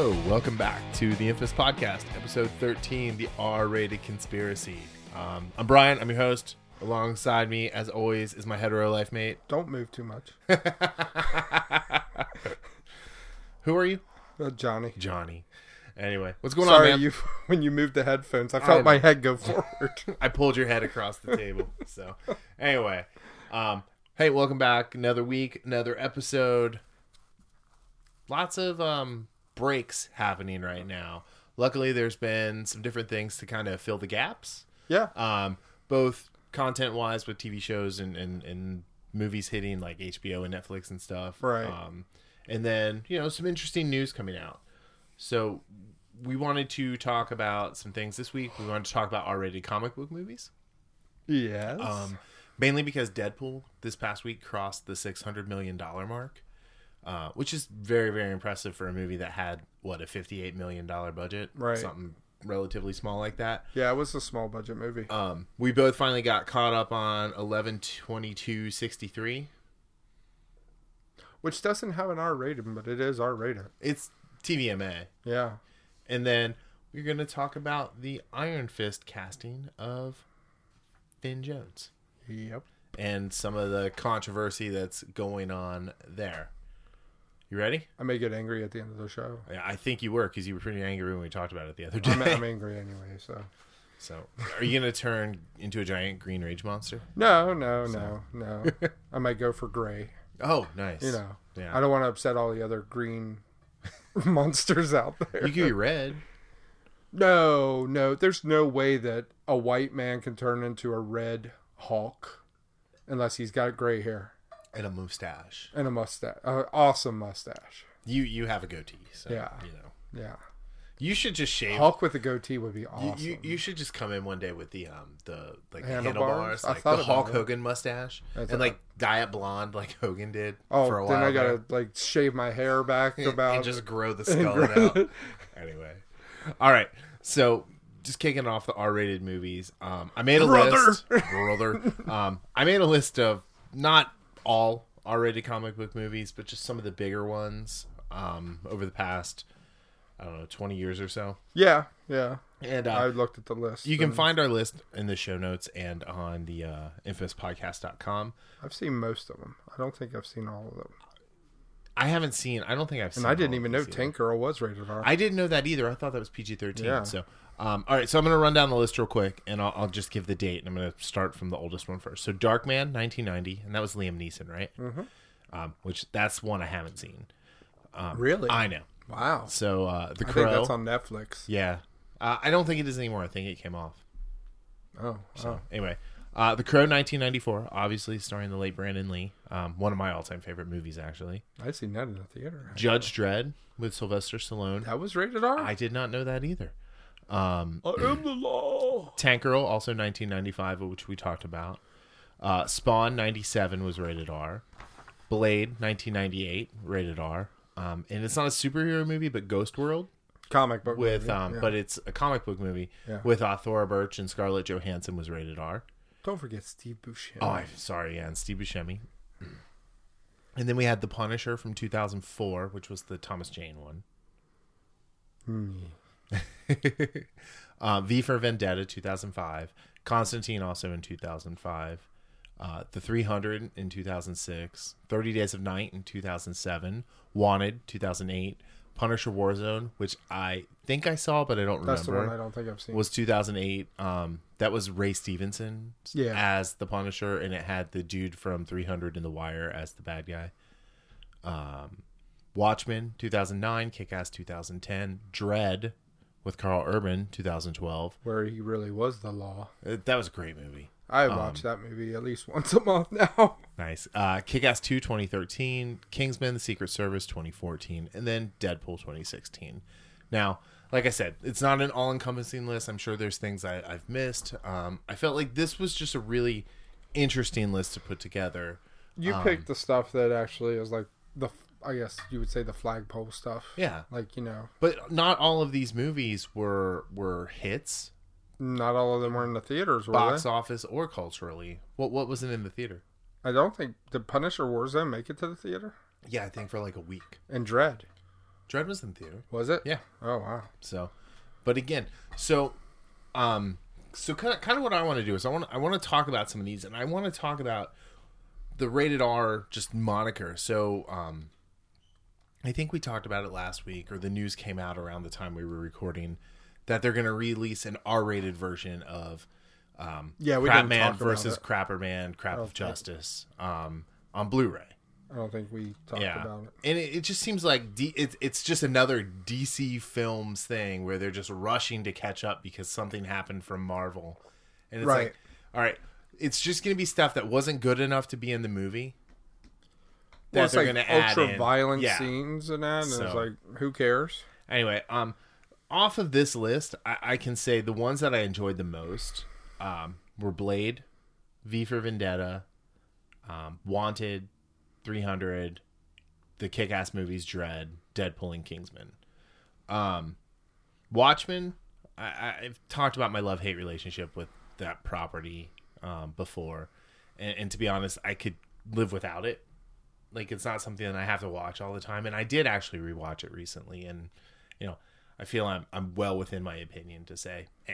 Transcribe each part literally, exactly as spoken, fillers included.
Hello, welcome back to the Infamous Podcast, episode thirteen, the R-rated conspiracy. Um, I'm Brian, I'm your host. Alongside me, as always, is my hetero life mate. Don't move too much. Who are you? Uh, Johnny. Johnny. Anyway, what's going Sorry, on, man? you when you moved the headphones, I felt I my head go forward. I pulled your head across the table. So, anyway, um, hey, welcome back. Another week, another episode. Lots of um, breaks happening right now. Luckily, there's been some different things to kind of fill the gaps. Yeah. Um, both content-wise with T V shows and, and, and movies hitting like H B O and Netflix and stuff. Right. Um, and then, you know, some interesting news coming out. So we wanted to talk about some things this week. We wanted to talk about R-rated comic book movies. Yes. Um, mainly because Deadpool this past week crossed the six hundred million dollars mark. Uh, which is very, very impressive for a movie that had, what, a fifty-eight million dollars budget? Right. Something relatively small like that. Yeah, it was a small budget movie. Um, we both finally got caught up on eleven twenty-two sixty-three. Which doesn't have an R rating, but it is R rated. It's T V M A. Yeah. And then we're going to talk about the Iron Fist casting of Finn Jones. Yep. And some of the controversy that's going on there. You ready? I may get angry at the end of the show. Yeah, I think you were, because you were pretty angry when we talked about it the other day. I'm, I'm angry anyway, so. So, are you going to turn into a giant green rage monster? No, no, So. no, no. I might go for gray. Oh, nice. You know, yeah. I don't want to upset all the other green monsters out there. You could be red. No, no. There's no way that a white man can turn into a red Hulk unless he's got gray hair. And a mustache. And a mustache. An awesome mustache. You you have a goatee. So, Yeah. You know. Yeah. You should just shave. Hulk with a goatee would be You, awesome. you you should just come in one day with the um the like the Handlebars? handlebars, I like thought the about Hulk it. Hogan mustache, That's and a- like dye it blonde like Hogan did oh, for a then while. I gotta there. like shave my hair back and, about and just grow the and skull grow out. it. Anyway, all right. So just kicking off the R-rated movies. Um, I made a Brother! list, brother. Um, I made a list of not all R-rated comic book movies, but just some of the bigger ones um, over the past, I don't know, twenty years or so. Yeah, yeah. And uh, I looked at the list. you can and find our list in the show notes and on the uh, infamous podcast dot com. I've seen most of them. I don't think I've seen all of them. I haven't seen, I don't think I've seen And I didn't all of even know these either. Tank Girl was rated R. I didn't know that either. I thought that was P G thirteen. Yeah. So, um, all right. So I'm going to run down the list real quick, and I'll, I'll just give the date. And I'm going to start from the oldest one first. So Darkman, nineteen ninety, and that was Liam Neeson, right? Mm-hmm. Um, which that's one I haven't seen. Um, Really? I know. Wow. So uh, the I Crow. think that's on Netflix. Yeah. Uh, I don't think it is anymore. I think it came off. Oh, So oh. anyway, uh, The Crow, nineteen ninety-four, obviously starring the late Brandon Lee. Um, one of my all-time favorite movies, actually. I've seen that in the theater. Judge Dredd with Sylvester Stallone. That was rated R? I did not know that either. Um, I am the law. Tank Girl, also nineteen ninety-five, which we talked about. Uh, Spawn, ninety-seven, was rated R. Blade, nineteen ninety-eight, rated R. Um, and it's not a superhero movie, but Ghost World Comic book with, movie, um, yeah. but it's a comic book movie Yeah. with uh, Thora Birch and Scarlett Johansson was rated R. Don't forget Steve Buscemi. Oh, I'm sorry, yeah, and Steve Buscemi. And then we had The Punisher from two thousand four, which was the Thomas Jane one. Hmm. uh, V for Vendetta, two thousand five. Constantine, also in two thousand five. Uh, the three hundred in two thousand six. thirty Days of Night in two thousand seven. Wanted, two thousand eight. Punisher Warzone, which I think I saw, but I don't remember. That's the one I don't think I've seen. Was two thousand eight. Um, that was Ray Stevenson Yeah. as the Punisher, and it had the dude from three hundred in The Wire as the bad guy. Um, Watchmen, two thousand nine. Kick-Ass, two thousand ten. Dread with Carl Urban, two thousand twelve. Where he really was the law. Uh, That was a great movie. I Um, watch that movie at least once a month now. Nice. Uh, Kick-Ass two, twenty thirteen. Kingsman, The Secret Service, twenty fourteen. And then Deadpool, twenty sixteen. Now, like I said, it's not an all-encompassing list. I'm sure there's things I, I've missed. Um, I felt like this was just a really interesting list to put together. You Um, picked the stuff that actually is like the, I guess you would say the flagpole stuff. Yeah. Like, you know, But not all of these movies were were hits, not all of them were in the theaters, were box they? office or culturally. What what wasn't in the theater? I don't think, did Punisher Warzone make it to the theater? Yeah, I think for like a week. And Dread. Dread was in theater. Was it? Yeah. Oh wow. So, but again, so, um, so kind of, kind of what I want to do is I want, I want to talk about some of these, and I want to talk about the rated R just moniker. So, um, I think we talked about it last week, or the news came out around the time we were recording, that they're going to release an R-rated version of, um, yeah, we Crap didn't Man talk about versus it. Crapper Man, Crap of think- Justice, um, on Blu-ray. I don't think we talked Yeah, about it. and it, it just seems like D, it, it's just another D C Films thing where they're just rushing to catch up because something happened from Marvel, and it's Right. like, all right, it's just going to be stuff that wasn't good enough to be in the movie. That Well, it's they're like going to add ultra in. violent Yeah. scenes and that, and So- it's like, who cares? Anyway, um, off of this list, I, I can say the ones that I enjoyed the most um, were Blade, V for Vendetta, um, Wanted, three hundred, the Kick-Ass movies, Dread, Deadpool, and Kingsman. Um, Watchmen, I, I've talked about my love-hate relationship with that property um, before, and, and to be honest, I could live without it. Like, it's not something that I have to watch all the time, and I did actually rewatch it recently, and you know, I feel I'm I'm well within my opinion to say, eh.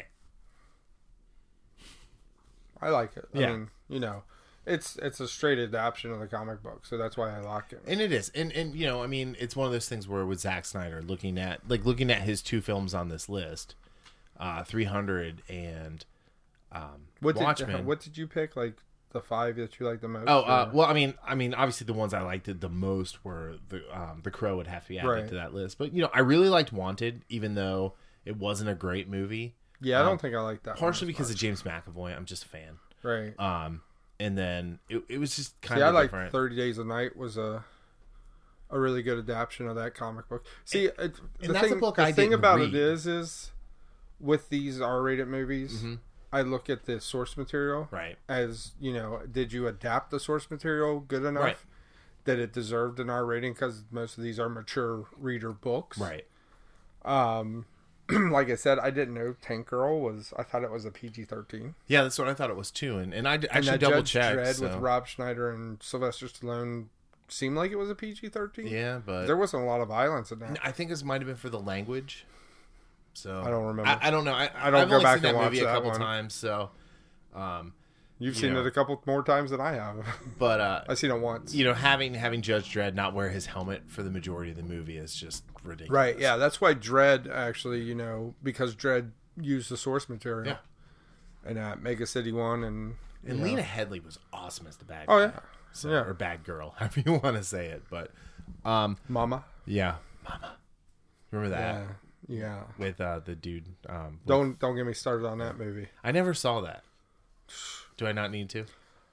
I like it. I Yeah. mean, you know, it's it's a straight adaptation of the comic book, so that's why I like it. And it is, and and you know, I mean, it's one of those things where with Zack Snyder looking at like looking at his two films on this list, uh, three hundred and um, What did Watchmen. what did you pick? Like the five that you like the most? Oh, uh, or- well, I mean, I mean, obviously the ones I liked the most were the um, the Crow would have to be added Right. to that list, but you know, I really liked Wanted, even though it wasn't a great movie. yeah, I um, don't think I like that. Partially one as because of much. James McAvoy, I'm just a fan. right. Um, and then it, it was just kind See, I of like different. Thirty Days a Night was a a really good adaptation of that comic book. See, it, the that's a thing, book the I thing didn't about read. it is, is with these R-rated movies, Mm-hmm. I look at the source material Right. as, you know, did you adapt the source material good enough Right. that it deserved an R rating? Because most of these are mature reader books. Right. Um, like I said, I didn't know Tank Girl was. I thought it was a P G thirteen. Yeah, that's what I thought it was too, and and I d- And actually that double Judge checked. Dredd So. with Rob Schneider and Sylvester Stallone seemed like it was a P G thirteen. Yeah, but There wasn't a lot of violence in that. I think this might have been for the language. So I don't remember. I, I don't know. I, I don't I've go only back seen that and watch movie a that couple one. times. So, um, You've you seen know. it a couple more times than I have. but uh, I've seen it once. you know, having having Judge Dredd not wear his helmet for the majority of the movie is just ridiculous. Right, yeah, that's why Dread actually, you know, because Dread used the source material. Yeah. And uh, Mega City One and. And you know. Lena Headey was awesome as the bad. Oh, guy. yeah. So, Yeah. or bad girl, however you want to say it. But um, Mama. yeah, Mama, remember that Yeah. Yeah. with uh, the dude? Um, with- Don't don't get me started on that movie. I never saw that. Do I not need to?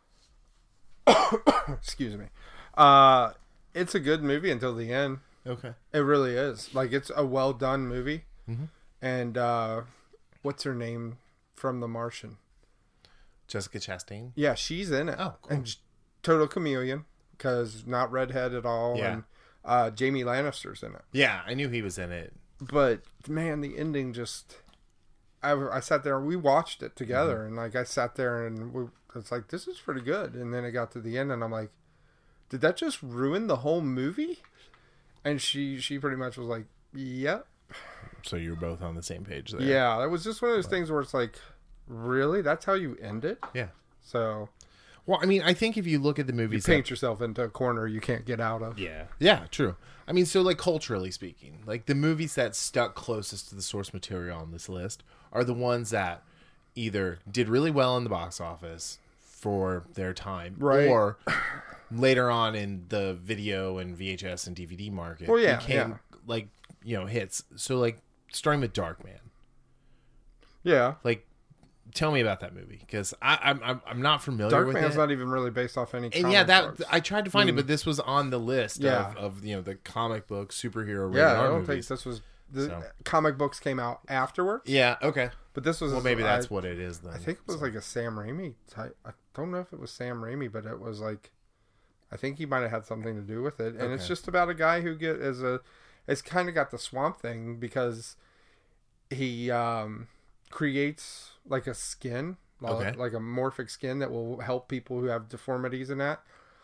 Excuse me. Uh, it's a good movie until the end. Okay. It really is. Like, it's a well done movie. Mhm. And uh, what's her name from The Martian? Jessica Chastain. Yeah, she's in it. Oh, cool. And sh- total chameleon because not redhead at all. Yeah. And uh, Jamie Lannister's in it. Yeah, I knew he was in it. But man, the ending just. I, I sat there. We watched it together, Mm-hmm. and like I sat there, and we, it's like this is pretty good. And then it got to the end, and I'm like, did that just ruin the whole movie? And she she pretty much was like, yep. So you're both on the same page there. Yeah, it was just one of those things where it's like, really? That's how you end it? Yeah. So Well, I mean, I think if you look at the you movies, paint yourself into a corner you can't get out of. that, yeah, yeah, true. I mean, so like culturally speaking, like the movies that stuck closest to the source material on this list are the ones that either did really well in the box office for their time, Right. or later on in the video and V H S and D V D market, Well, yeah, became yeah. like you know hits. So like starting with Darkman. Yeah. Like, tell me about that movie because I'm I'm I'm not familiar with Darkman's it. not even really based off any and comic yeah, that books. I tried to find it, but this was on the list Yeah. of, of you know the comic book superhero rated Yeah, I R don't think movies. this was... The So. comic books came out afterwards. Yeah, okay. But this was... Well, maybe I- that's what it is then. I think it was So, like a Sam Raimi type. I don't know if it was Sam Raimi, but it was like, I think he might have had something to do with it. And it's Okay. just about a guy who get as a, it's kind of got the Swamp Thing because he um, creates like a skin, Okay. like a morphic skin that will help people who have deformities and that.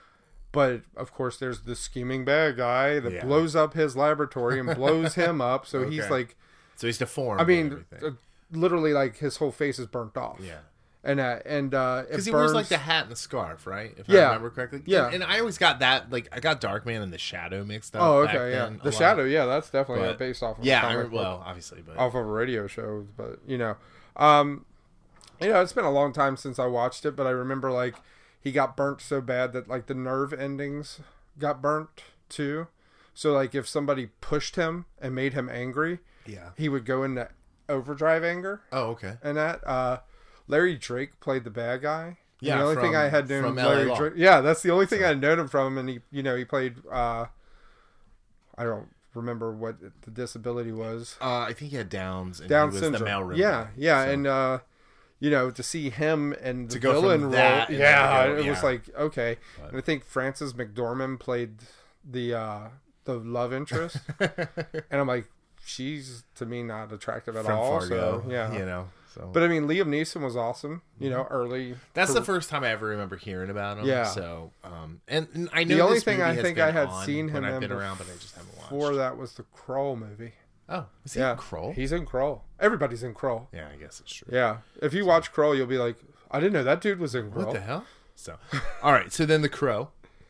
But of course, there's the scheming bad guy that Yeah. blows up his laboratory and blows him up. So he's Okay. like, So he's deformed. I and mean, everything. uh, literally, like his whole face is burnt off. yeah. And uh, and uh, it Because he burns. wears like the hat and the scarf, right? If Yeah. I remember correctly. Yeah. And, and I always got that, like, I got Darkman and the Shadow mixed up. Oh, back okay, yeah. then a The lot. Shadow, yeah, that's definitely uh, But- based off of Yeah, a I comic remember, book, well, obviously, but off of a radio show. But you know, um, you know, it's been a long time since I watched it, but I remember like he got burnt so bad that like the nerve endings got burnt too. So like if somebody pushed him and made him angry, yeah. he would go into overdrive anger. Oh, okay. And that uh, Larry Drake played the bad guy. And Yeah, the only from- thing I had known from L A Larry Law. Drake. Yeah, that's the only thing I known him from, and he, you know, he played. Uh, I don't remember what the disability was. Uh, I think he had Downs. And Down he was syndrome. The mailroom yeah, guy. yeah, So- and uh, you know, to see him and the To go from villain role, that and yeah, then go- it was yeah. like okay. But- And I think Frances McDormand played the uh, the love interest, and I'm like, she's to me not attractive at From all. Fargo. So, yeah, You know, so. but I mean, Liam Neeson was awesome. You know, early. That's car- the first time I ever remember hearing about him. Yeah. So, um, and, and I know The only this thing movie I has think been I had on seen when him I've in been around, but I just haven't watched. before that was the Kroll movie. Oh, is he Yeah, in Kroll? He's in Kroll. Everybody's in Kroll. Yeah, I guess it's true. Yeah, if you watch Kroll, you'll be like, I didn't know that dude was in Kroll. What the hell? So, all right. So then the Crow.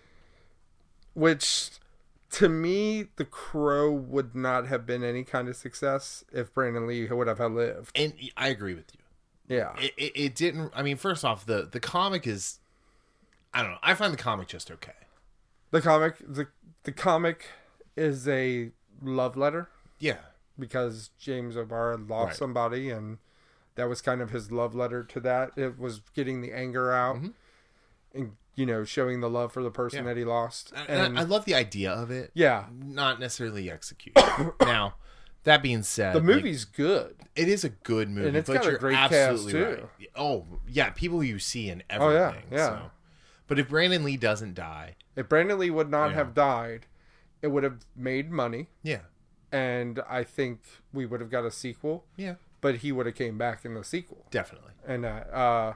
Which, to me, the Crow would not have been any kind of success if Brandon Lee would have lived. And I agree with you. Yeah, It, it, it didn't. I mean, first off, the the comic is. I don't know. I find the comic just okay. the comic, the the comic is a love letter Yeah. because James O'Barr lost Right. somebody, and that was kind of his love letter to that. It was getting the anger out, Mhm. and you know, showing the love for the person Yeah. that he lost. And, And I, I love the idea of it. yeah, Not necessarily execution. Now, that being said, the like, movie's good. it is a good movie, And it's but got a you're great cast, absolutely too. right. Oh yeah, people you see in Oh, yeah, everything. yeah. So. But if Brandon Lee doesn't die, If Brandon Lee would not Yeah. have died, it would have made money, yeah, and I think we would have got a sequel. yeah, But he would have came back in the sequel, definitely. and uh, uh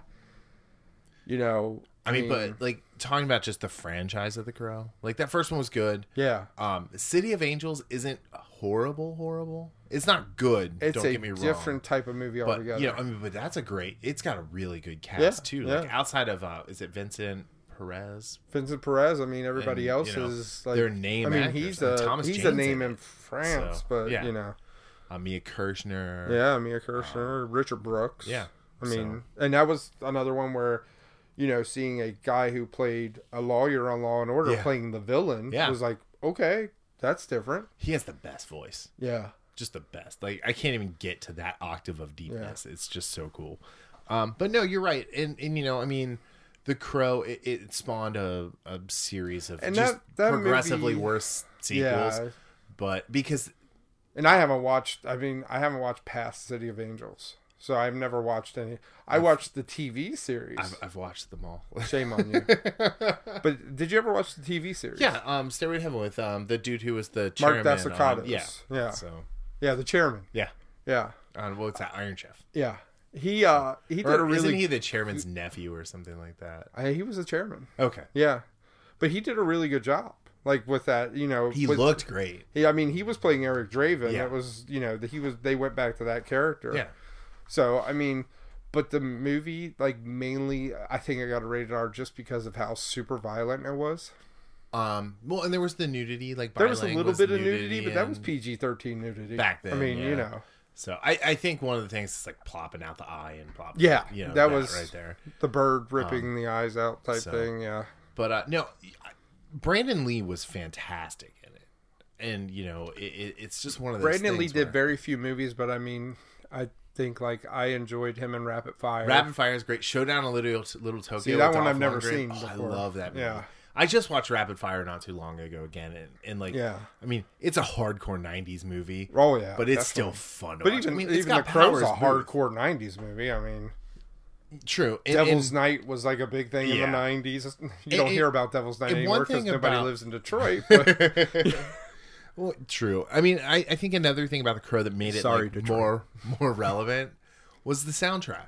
you know, I mean, but like talking about just the franchise of The Crow, like that first one was good. yeah, Um, City of Angels isn't horrible, horrible. It's not good. it's don't a get me wrong. different type of movie But altogether. you know, I mean, but that's a great. It's got a really good cast Yeah, too. yeah. Like outside of, uh, is it Vincent Perez? Vincent Perez. I mean, everybody And, else you know, is like their name I mean, actors. he's And a Thomas he's Jane's a name in in it. France, So, but yeah. you know, Uh, Mia Kirshner. yeah, Mia Kirshner, Richard Brooks. Yeah. I mean, and that was another one where, you know, seeing a guy who played a lawyer on Law and Order Yeah. playing the villain Yeah. was like, okay, that's different. He has the best voice. Yeah. Just the best. Like I can't even get to that octave of deepness. It's just so cool. Um, but no, you're right. And and you know, I mean, The Crow it, it spawned a, a series of And just that- that progressively movie- worse sequels. Yeah. But because And I haven't watched, I mean, I haven't watched past City of Angels. So I've never watched any. I watched the T V series. I've, I've watched them all. Shame on you. But did you ever watch the T V series? Yeah, um, Stairway to Heaven with um the dude who was the Mark chairman. Dacicottos. um, yeah, Yeah. So Yeah, the chairman. yeah, Yeah. uh, what's that? Iron Chef. Yeah. He uh he did Or a really isn't he the chairman's nephew or something like that? I, he was a chairman. Okay, Yeah. But he did a really good job. Like with that, you know, he with, looked great. He, I mean, he was playing Eric Draven. Yeah. It was, you know, he was. They went back to that character. Yeah, So I mean, but the movie, like mainly, I think I got a rated R just because of how super violent it was. um, well, and there was the nudity, like There was a Bilang little was bit of nudity, but that was and- P G thirteen nudity Back then, I mean, yeah. you know, So I, I think one of the things is like plopping out the eye and plopping, Yeah, you know, that that, was- right there. the bird ripping the eyes out type Um, so- thing. Yeah. But uh, no, Brandon Lee was fantastic in it, and you know, it, it, it's just one of those. Brandon Lee things did where- very few movies, but I mean, I think like I enjoyed him in Rapid Fire. Rapid Fire is great. Showdown in Little Little Tokyo. See, that with one Dolph I've never Lundgren. seen Oh, I before. love that movie. Yeah. I just watched Rapid Fire not too long ago again, and, and like, Yeah. I mean, it's a hardcore nineties movie, Oh yeah, but it's definitely. still fun to But watch. even I mean, it's even got The Crow's a Powers Booth. hardcore nineties movie. I mean, True. And, Devil's and, Night was like a big thing in Yeah. the nineties. You And- don't and- hear about Devil's Night and anymore one because thing nobody about- lives in Detroit. But well, true. I mean, I, I think another thing about The Crow that made it Sorry, like, Detroit. more more relevant was the soundtrack.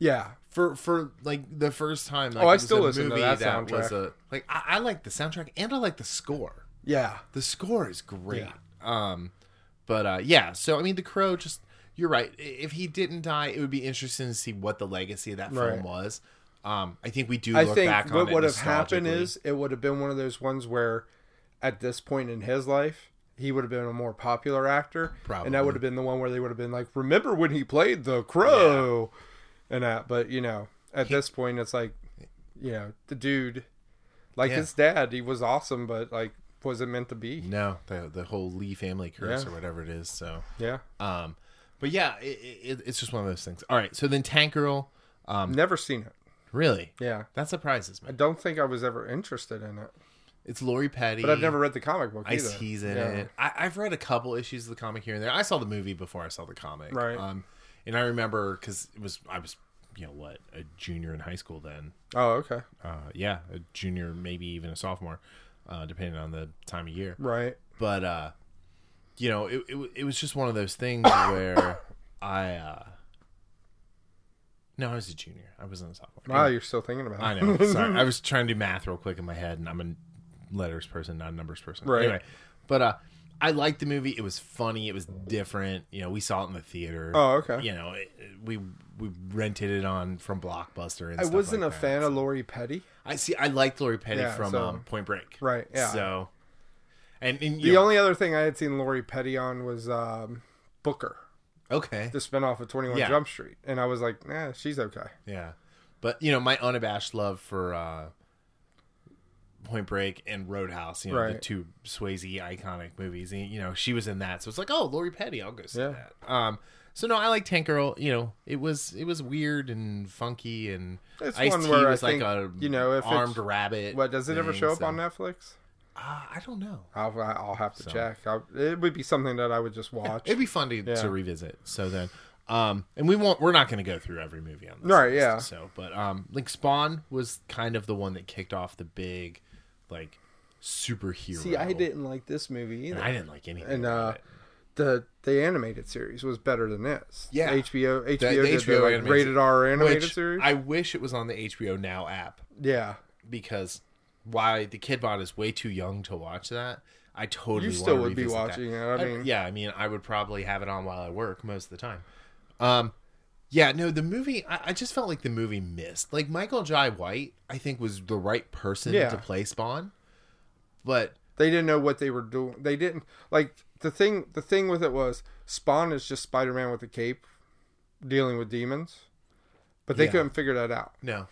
Yeah. For for like the first time. Like, Oh, I it was still a listen to movie that soundtrack. Was a, like I, I like the soundtrack and I like the score. Yeah. The score is great. Yeah. Um, but uh, yeah. So I mean, The Crow. Just you're right. If he didn't die, it would be interesting to see what the legacy of that film Right. was. Um, I think we do I look think back on what it would have happened nostalgically. is it would have been one of those ones where, at this point in his life, he would have been a more popular actor, Probably. and that would have been the one where they would have been like, "Remember when he played the Crow?" and that. But you know, at He- this point, it's like, you know, the dude, like Yeah. his dad, he was awesome, but like, wasn't meant to be. No, the the whole Lee family curse Yeah. or whatever it is. So, Yeah, um, but yeah, it, it, it's just one of those things. All right, so then Tank Girl. Um, never seen it. really, Yeah, that surprises me. I don't think I was ever interested in it, It's Lori Petty, but I've never read the comic book either. Ice T's in Yeah. it. I, I've read a couple issues of the comic here and there. I saw the movie before I saw the comic, Right. Um, and I remember because it was I was you know what a junior in high school then. Oh, okay, Uh, yeah, a junior, maybe even a sophomore, uh, depending on the time of year. right. But uh, you know, it, it it was just one of those things where I. Uh, no, I was a junior. I wasn't a sophomore. Wow, you're still thinking about it. I know. Sorry, I was trying to do math real quick in my head, and I'm a letters person, not a numbers person. Right. Anyway, but uh, I liked the movie. It was funny. It was different. You know, we saw it in the theater. Oh, okay. You know, it, it- we we rented it on from Blockbuster. And I stuff wasn't like a that. fan of Lori Petty. I see. I liked Lori Petty Yeah, from so- um, Point Break. Right, yeah. So, and, and The you know, only other thing I had seen Lori Petty on was um, Booker, okay, the spinoff of twenty-one Yeah. Jump Street, and I was like, nah, she's okay. yeah, but you know, my unabashed love for uh, Point Break and Roadhouse, you know, the Right. two Swayze iconic movies. And, you know, she was in that, so it's like, oh, Lori Petty, I'll go see Yeah. that. Um, so no, I like Tank Girl. You know, it was it was weird and funky, and It's Ice-T one where I was like think, a you know, if it's- armed rabbit. What does it ever thing, show up so- on Netflix? Uh, I don't know. I'll I'll have to So. check. I'll, it would be something that I would just watch. It'd be fun to, Yeah. to revisit. So then, um, and we won't. We're not going to go through every movie on this. Right, list, yeah. So, but um, like Spawn was kind of the one that kicked off the big, like, superhero. See, I didn't like this movie And either. I didn't like anything. And about uh, it. the the animated series was better than this. Yeah. The H B O H B O The- the did H B O the like, animated- rated R animated Which series. I wish it was on the H B O Now app yeah, because why the kid bot is way too young to watch that. I totally you still wanna would be revisit watching that. it. I mean, yeah, I mean, I would probably have it on while I work most of the time. Um, yeah, no, the movie. I, I just felt like the movie missed. Like Michael Jai White, I think was the right person Yeah. to play Spawn, but they didn't know what they were doing. They didn't like the thing. The thing with it was Spawn is just Spider-Man with a cape dealing with demons, but they Yeah. couldn't figure that out. no.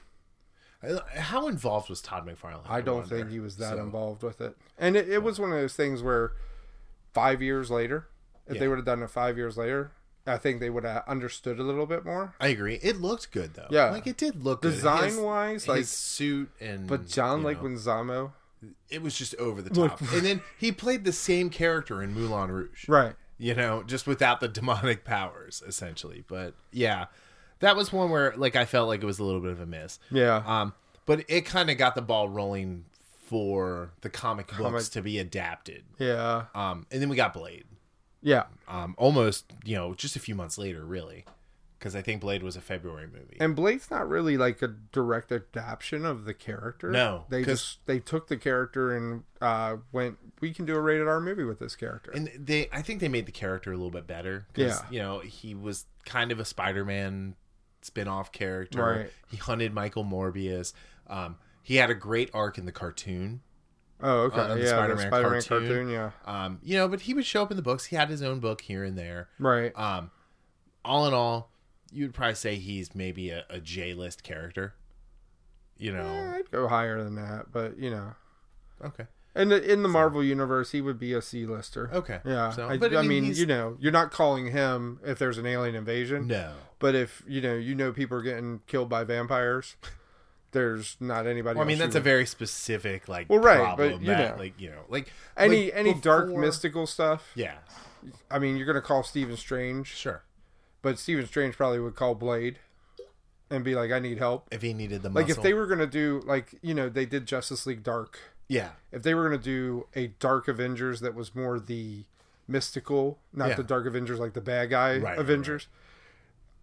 How involved was Todd McFarlane? I don't wonder? think he was that So, involved with it. And it, it was one of those things where five years later, if Yeah. they would have done it five years later, I think they would have understood a little bit more. I agree. It looked good though. Yeah. like it did look good. Design His- wise, his like, suit and but John you know, Leguizamo, it was just over the top. And then he played the same character in Moulin Rouge. right? You know, just without the demonic powers, essentially. But yeah, that was one where like I felt like it was a little bit of a miss. Yeah, Um, but it kind of got the ball rolling for the comic, Comic- books to be adapted. yeah, Um, and then we got Blade. yeah. Um, almost, you know, just a few months later, really, because I think Blade was a February movie. And Blade's not really like a direct adaptation of the character. No, they 'cause- just they took the character and uh, went, we can do a rated R movie with this character. And they, I think they made the character a little bit better. 'Cause, Yeah. you know, he was kind of a Spider-Man spin-off character. Right. He hunted Michael Morbius. Um, he had a great arc in the cartoon. oh, okay, uh, the yeah, Spider-Man the Spider-Man cartoon. cartoon, yeah, Um, you know, but he would show up in the books. He had his own book here and there. right. Um, all in all, you would probably say he's maybe a, a J-list character. You know, Eh, I'd go higher than that, but you know, okay, in the in the Marvel universe, he would be a C-lister. okay, Yeah, So, I, but I mean, he's- you know, you're not calling him if there's an alien invasion, no, but if you know, you know, people are getting killed by vampires. There's not anybody. well, I mean else that's you a very specific like Well, right, problem but, you that, know. like you know, like any like, any dark before- mystical stuff. Yeah, I mean, you're gonna call Stephen Strange, sure. but Stephen Strange probably would call Blade and be like, "I need help." If he needed the muscle. Like if they were gonna do like you know they did Justice League Dark. yeah, If they were gonna do a Dark Avengers that was more the mystical, not Yeah. the Dark Avengers like the bad guy Right, right, Avengers.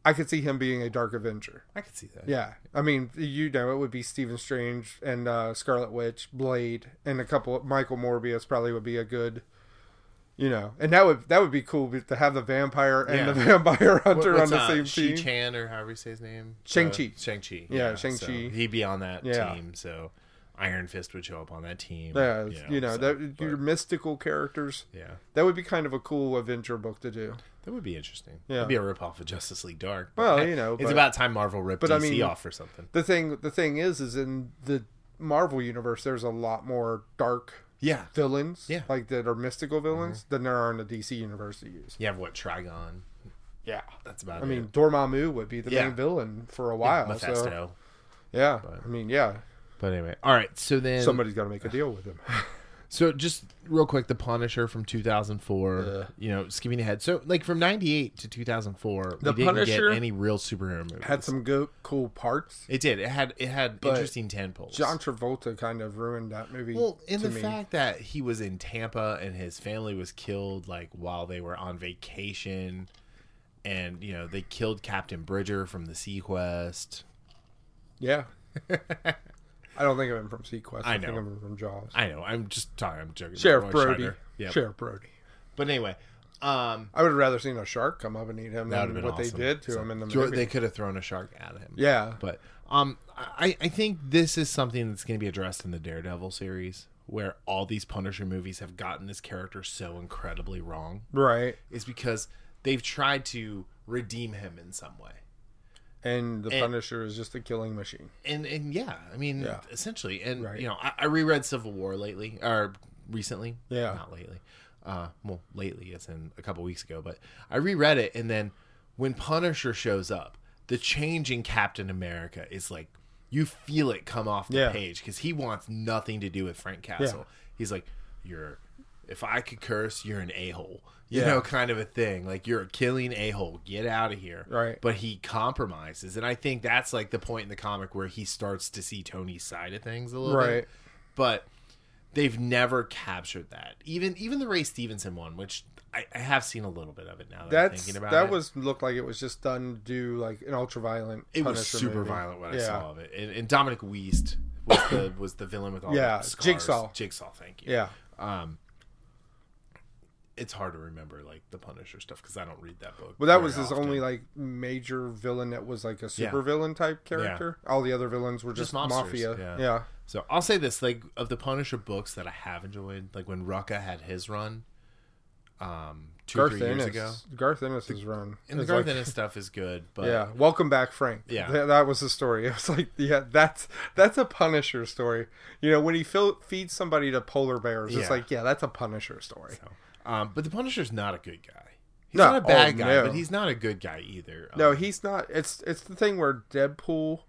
I could see him being a Dark Avenger. I could see that. Yeah, I mean, you know, it would be Stephen Strange and uh, Scarlet Witch, Blade, and a couple. Michael Morbius probably would be a good, you know, and that would that would be cool to have the vampire and Yeah. the vampire hunter What- on the uh, same Shi team. Chan, or however you say his name. Shang-Chi. Uh, Shang-Chi. Yeah, so Shang-Chi. he'd be on that Yeah. team. So Iron Fist would show up on that team. Yeah, you know, you know, so, that but, your mystical characters. yeah, That would be kind of a cool Avenger book to do. that would be interesting. Yeah. It'd be a ripoff of Justice League Dark. but, Well, hey, you know, it's but- about time Marvel ripped but I D C mean- off or something. The thing, the thing is, is in the Marvel universe, there's a lot more dark Yeah. villains, Yeah. like that are mystical villains, than there are in the D C universe to use. You have what, Trigon? Yeah, That's about I it. mean, Dormammu would be the Yeah. main villain for a while. Mephisto. So yeah, But- I mean, yeah, But anyway, all right. So then, somebody's got to make a deal with him. so just real quick, the Punisher from two thousand four. Ugh. You know, skipping ahead. So like from ninety-eight to two thousand four, The we didn't Punisher get any real superhero movies. Had some go- cool parts. It did. It had it had But interesting tentpoles. John Travolta kind of ruined that movie. Well, in to the me. fact that he was in Tampa and his family was killed like while they were on vacation, and you know they killed Captain Bridger from the Sequest. yeah. I don't think of him from Sequest. I, I think know. of him from Jaws. I know. I'm just talking. I'm joking. Sheriff Roy Brody. Scheider. Yep. Sheriff Brody. But anyway, um, I would have rather seen a shark come up and eat him that would have than been what awesome. they did to So, him in the throw- movie. They could have thrown a shark at him. Yeah. But um, I I think this is something that's going to be addressed in the Daredevil series, where all these Punisher movies have gotten this character so incredibly wrong. Right. Is because they've tried to redeem him in some way. And the And- Punisher is just a killing machine. And and yeah, I mean, Yeah. essentially, and Right. you know, I, I reread Civil War lately or recently. Yeah. not lately. Uh, well, lately, it's in a couple weeks ago, but I reread it, and then when Punisher shows up, the change in Captain America is like you feel it come off the Yeah. page because he wants nothing to do with Frank Castle. He's like, "You're, if I could curse, you're an a hole." You Yeah. know, kind of a thing. Like you're a killing a hole. Get out of here. Right. But he compromises, and I think that's like the point in the comic where he starts to see Tony's side of things a little Right. bit. But they've never captured that. Even even the Ray Stevenson one, which I, I have seen a little bit of it now that I'm That's thinking about that it. was looked like it was just done to do like an ultra violent. It was Punisher super movie. violent when I Yeah. saw of it. And, and Dominic Weist was the was the villain with all Yeah, the scars. Jigsaw. Jigsaw, thank you. Yeah. Um, it's hard to remember like the Punisher stuff because I don't read that book. Well, that very was his often. only like major villain that was like a Yeah. super villain type character. All the other villains were Just just, mobsters, mafia. yeah. Yeah. So I'll say this: like of the Punisher books that I have enjoyed, like when Rucka had his run, um, two or Garth three years Ennis. ago, Garth Ennis' run. and the is Garth like- Ennis stuff is good, but Yeah, welcome back, Frank. Yeah. Th- that was the story. It was like, yeah, that's that's a Punisher story. You know, when he fil- feeds somebody to polar bears, it's Yeah. like, yeah, that's a Punisher story. So, um, but the Punisher's not a good guy. He's No, not a bad oh, guy, no. but he's not a good guy either. No, Um, he's not. It's it's the thing where Deadpool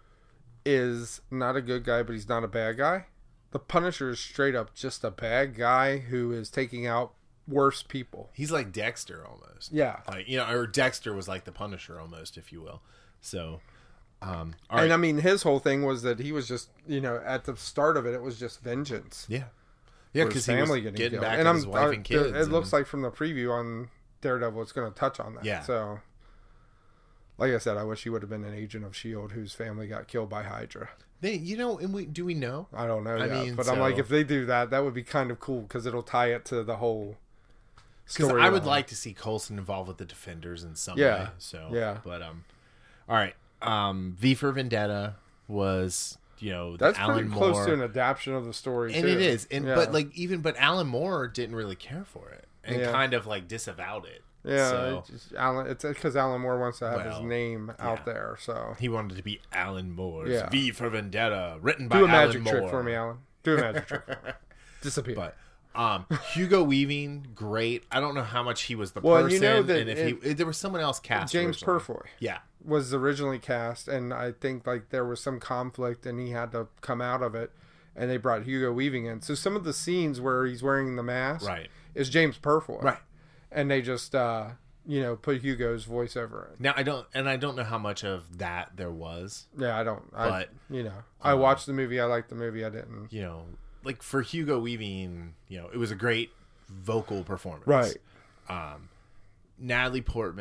is not a good guy, but he's not a bad guy. The Punisher is straight up just a bad guy who is taking out worse people. he's like Dexter almost. Yeah. Like you know, or Dexter was like the Punisher almost, if you will. So, um, all And right. I mean, his whole thing was that he was just, you know, at the start of it, it was just vengeance. yeah, yeah, for his because he was family getting, getting, killed. back and at I'm, his wife I- and kids. It looks and- like from the preview on Daredevil, it's going to touch on that. Yeah. So, like I said, I wish he would have been an agent of S H I E L D whose family got killed by Hydra. they, you know, and we do we know? I don't know I yet, mean, but I'm like, so- if they do that, that would be kind of cool because it'll tie it to the whole Because story. I would like to see Coulson involved with the Defenders in some Yeah. way. So Yeah. but um, all right. Um, V for Vendetta was you know the That's Alan pretty close Moore, to an adaptation of the story, and too. it is, and Yeah. but like even but Alan Moore didn't really care for it and Yeah. kind of like disavowed it. yeah, so it just, Alan. It's because Alan Moore wants to have Well, his name out yeah. there. So he wanted to be Alan Moore's Yeah. V for Vendetta, written by do a Alan magic Moore. trick for me, Alan. Do a magic trick. For me. Disappear. But um, Hugo Weaving, great. I don't know how much he was the Well, and person, you know that and if it- he there was someone else cast. James originally. Purfoy Yeah, was originally cast, and I think like there was some conflict, and he had to come out of it, and they brought Hugo Weaving in. So some of the scenes where he's wearing the mask, right, is James Purfoy, right. and they just uh, you know put Hugo's voice over it. Now I don't, and I don't know how much of that there was. Yeah, I don't. I, But, you know, I um, watched the movie. I liked the movie. I didn't. You know, like for Hugo Weaving, you know, it was a great vocal performance. Right. Um, Natalie Portman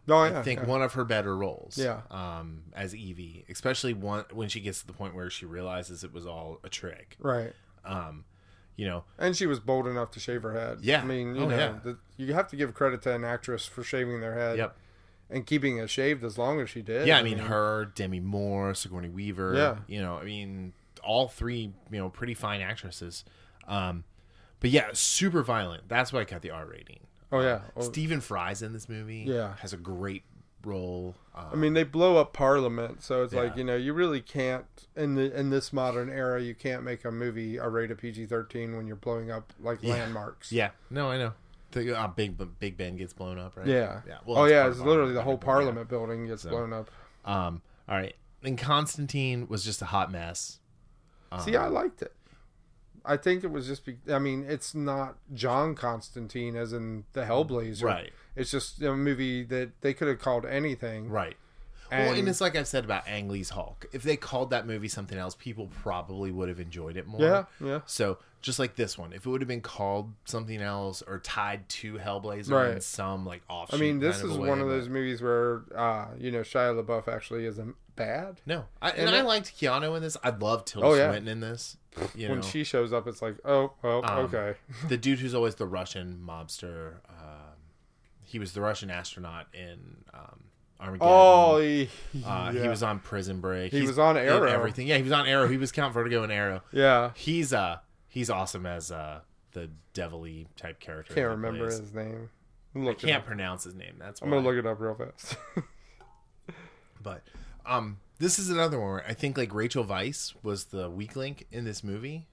Oh, yeah, I think yeah. one of her better roles. Yeah. Um, as Evie, especially one when she gets to the point where she realizes it was all a trick. Right. Um, you know, And she was bold enough to shave her head. Yeah. I mean, you Oh, know, yeah. the, you have to give credit to an actress for shaving their head. Yep. And keeping it shaved as long as she did. Yeah, I mean, her, Demi Moore, Sigourney Weaver. Yeah. You know, I mean, all three, you know, pretty fine actresses. Um, but yeah, super violent. That's why I got the R rating. Oh, yeah. Oh, Stephen Fry's in this movie. Yeah. Has a great role. Um, I mean, they blow up Parliament, so it's Yeah. like, you know, you really can't in the in this modern era, you can't make a movie a rated P G thirteen when you're blowing up like Yeah. landmarks. yeah. No, I know. The, uh, Big Big Ben gets blown up, right? Yeah. Yeah. oh that's yeah, part it's of literally the Parliament, whole but yeah. Parliament building gets So- blown up. Um, all right. And Constantine was just a hot mess. Um, See, I liked it. I think it was just. Be, I mean, it's not John Constantine as in the Hellblazer. Right. It's just a movie that they could have called anything. Right. And, well, and it's like I've said about Ang Lee's Hulk. If they called that movie something else, people probably would have enjoyed it more. yeah, yeah. So just like this one, if it would have been called something else or tied to Hellblazer Right. in some like I offshoot, mean, this kind of is a way, one of but- those movies where, uh, you know, Shia LaBeouf actually isn't bad. No, I, and, And I that- liked Keanu in this. I love Tilda Oh, yeah. Swinton in this. You When know, she shows up, it's like, oh, well, Um, okay. the dude who's always the Russian mobster. Um, he was the Russian astronaut in um, Armageddon. Oh, he, Uh, yeah. He was on Prison Break. He He's was on in Arrow. Everything. Yeah, he was on Arrow. He was Count Vertigo in Arrow. yeah. He's uh he's awesome as uh the devilly type character. Can't that he remember plays. his name. I Look it can't up. pronounce his name. That's I'm why. gonna look it up real fast. But um, this is another one where I think like Rachel Weisz was the weak link in this movie,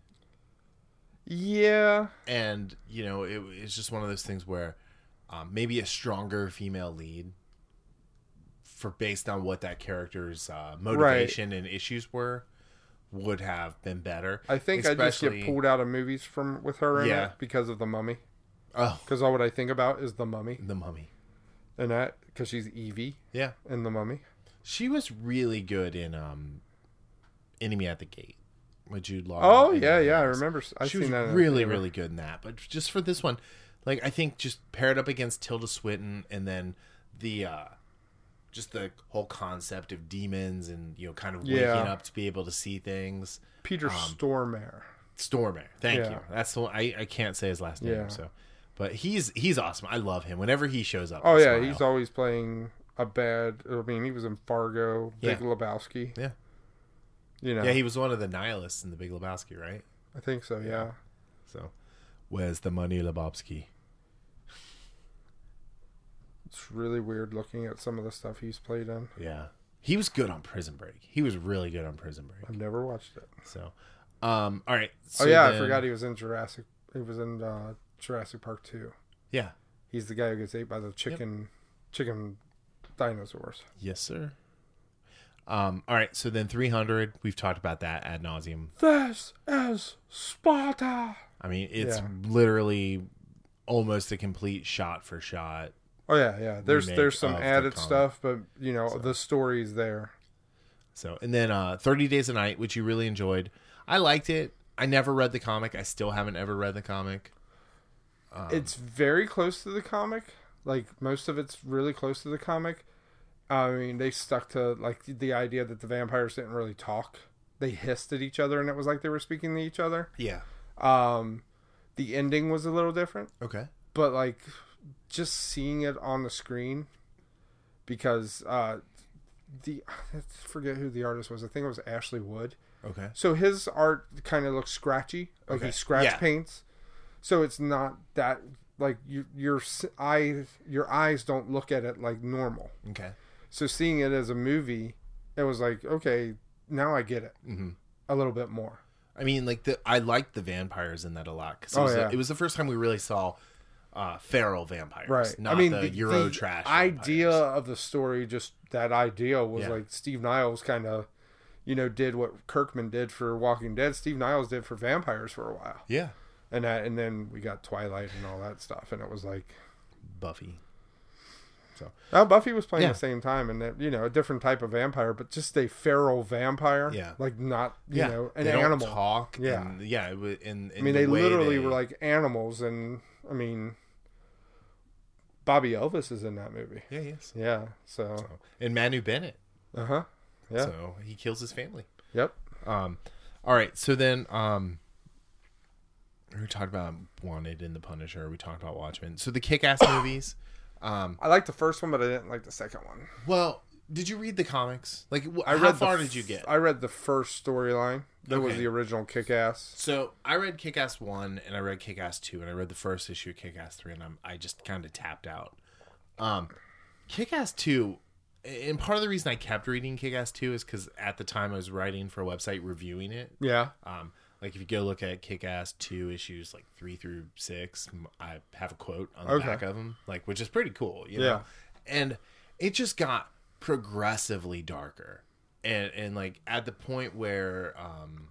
yeah. and you know it, it's just one of those things where um, maybe a stronger female lead for based on what that character's uh, motivation and issues were would have been better. I think I just Especially- get pulled out of movies from with her in Yeah. it because of The Mummy. Oh, Because all what I think about is The Mummy the Mummy. and that because she's Evie Yeah, in The Mummy. she was really good in um, Enemy at the Gate with Jude Law. Oh and yeah, yeah, I Harris. remember. I she seen was that. in the really, theater. really good in that. But just for this one, like I think just paired up against Tilda Swinton, and then the uh, just the whole concept of demons and you know kind of waking Yeah. up to be able to see things. Peter Stormare. Stormare, thank Yeah. you. That's the one I, I can't say his last name. Yeah. So, but he's he's awesome. I love him. Whenever he shows up, Oh I yeah, smile. he's always playing a bad. I mean, he was in Fargo, Big Yeah. Lebowski. Yeah. You know. yeah. He was one of the nihilists in the Big Lebowski, right? I think so. Yeah. So, where's the money, Lebowski? It's really weird looking at some of the stuff he's played in. Yeah, he was good on Prison Break. He was really good on Prison Break. I've never watched it. So, um, all right. So oh yeah, then- I forgot he was in Jurassic. He was in uh, Jurassic Park two. Yeah. He's the guy who gets ate by the chicken, chicken dinosaurs. Yes, sir. Um, all right. So then three hundred, we've talked about that ad nauseum. This is Sparta. I mean, it's Yeah. literally almost a complete shot for shot. Oh yeah, yeah. There's Remake there's some of the added comic. stuff, but you know the story's there. So, and then uh, thirty Days a Night, which you really enjoyed. I liked it. I never read the comic. I still haven't ever read the comic. Um, It's very close to the comic. Like most of it's really close to the comic. I mean, they stuck to like the idea that the vampires didn't really talk. They hissed at each other, and it was like they were speaking to each other. yeah. Um, the ending was a little different, Okay. but like just seeing it on the screen, because uh, the I forget who the artist was. I think it was Ashley Wood. Okay. So his art kind of looks scratchy, like Okay. he scratch Yeah. paints. So it's not that like you, your s- eye, your eyes don't look at it like normal. Okay. So seeing it as a movie, it was like, okay, now I get it Mm-hmm. a little bit more. I mean, like the I liked the vampires in that a lot because it, Oh, was the- yeah. it was the first time we really saw uh, feral vampires, Right. Not I mean, the, the, Euro the trash idea vampires. of the story, just that idea was Yeah. like Steve Niles kind of, you know, did what Kirkman did for Walking Dead. Steve Niles did for vampires for a while. Yeah. And that, and then we got Twilight and all that stuff, and it was like, Buffy. oh, Buffy was playing Yeah. at the same time, and that, you know, a different type of vampire, but just a feral vampire, Yeah. like not, you Yeah. know, an they don't animal. talk. Yeah. And, yeah. It was, in, in I mean, the they way literally they- were like animals, and I mean, Bobby Elvis is in that movie. Yeah, he is. Yeah, so, So, and Manu Bennett. uh huh, yeah, So he kills his family. yep, Um, all right. So then, um, we talked about Wanted and The Punisher. We talked about Watchmen. So the Kick-Ass movies. Um, I liked the first one, but I didn't like the second one. well, did you read the comics? Like, wh- I how read the far f- did you get? I read the first storyline. That was Okay. the original Kick-Ass. So I read Kick-Ass one, and I read Kick-Ass two, and I read the first issue of Kick-Ass three, and I'm, I just kind of tapped out. Um, Kick-Ass two, and part of the reason I kept reading Kick-Ass two is because at the time I was writing for a website reviewing it. Yeah, Um, like if you go look at Kick-Ass two issues like three through six, m- I have a quote on the Okay. back of them, like which is pretty cool, you Yeah. know. And it just got progressively darker, and and like at the point where um,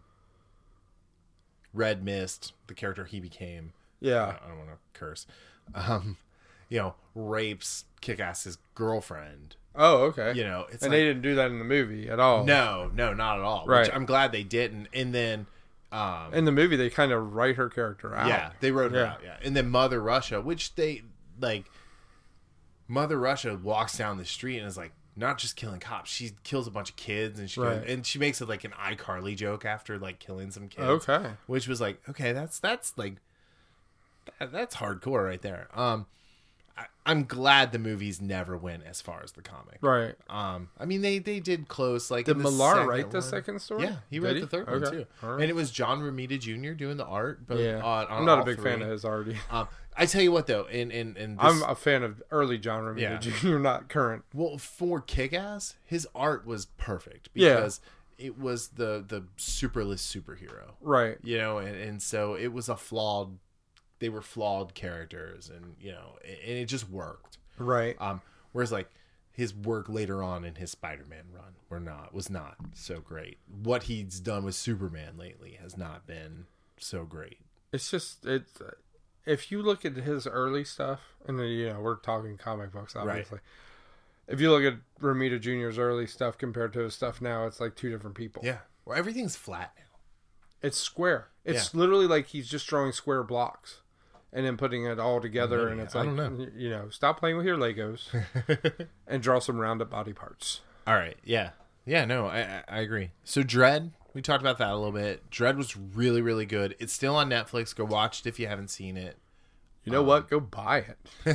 Red Mist, the character he became, yeah, I don't want to curse, um, you know, rapes Kick-Ass's girlfriend. oh, okay. You know, it's and like, they didn't do that in the movie at all. no, no, not at all. Right. Which I'm glad they didn't. And then. Um, In the movie, they kind of write her character out. Yeah, they wrote her Yeah. out. Yeah, and then Mother Russia, which they like, Mother Russia walks down the street and is like not just killing cops. She kills a bunch of kids, and she goes, Right. and she makes it like an iCarly joke after like killing some kids. Okay. which was like, okay, that's that's like that, that's hardcore right there. Um, I, I'm glad the movies never went as far as the comic. Right. Um, I mean they they did close like Did in the Millar second write the one. second story? Yeah, he Did wrote the third one Okay. too, All right. and it was John Romita Junior doing the art. But Yeah. on, on I'm not a all big three. fan of his already. Um, I tell you what though, in in in this, I'm a fan of early John Romita Yeah. Junior, not current. well for Kick-Ass, his art was perfect Yeah. because it was the the superless superhero, Right. you know, and, and so it was a flawed. They were flawed characters, and you know, and it just worked. Right. Um, whereas like his work later on in his Spider-Man run were not was not so great. What he's done with Superman lately has not been so great. It's just it's if you look at his early stuff, and then, you know, we're talking comic books, obviously. If you look at Romita Junior's early stuff compared to his stuff now, it's like two different people. Yeah, well, everything's flat now. It's square. It's Yeah. literally like he's just drawing square blocks and then putting it all together. Maybe. And it's I like, don't know. you know, stop playing with your Legos and draw some rounded body parts. All right, yeah, yeah, no, I I, I agree. So Dread, we talked about that a little bit. Dread was really really good. It's still on Netflix. Go watch it if you haven't seen it. You know Um, what? Go buy it.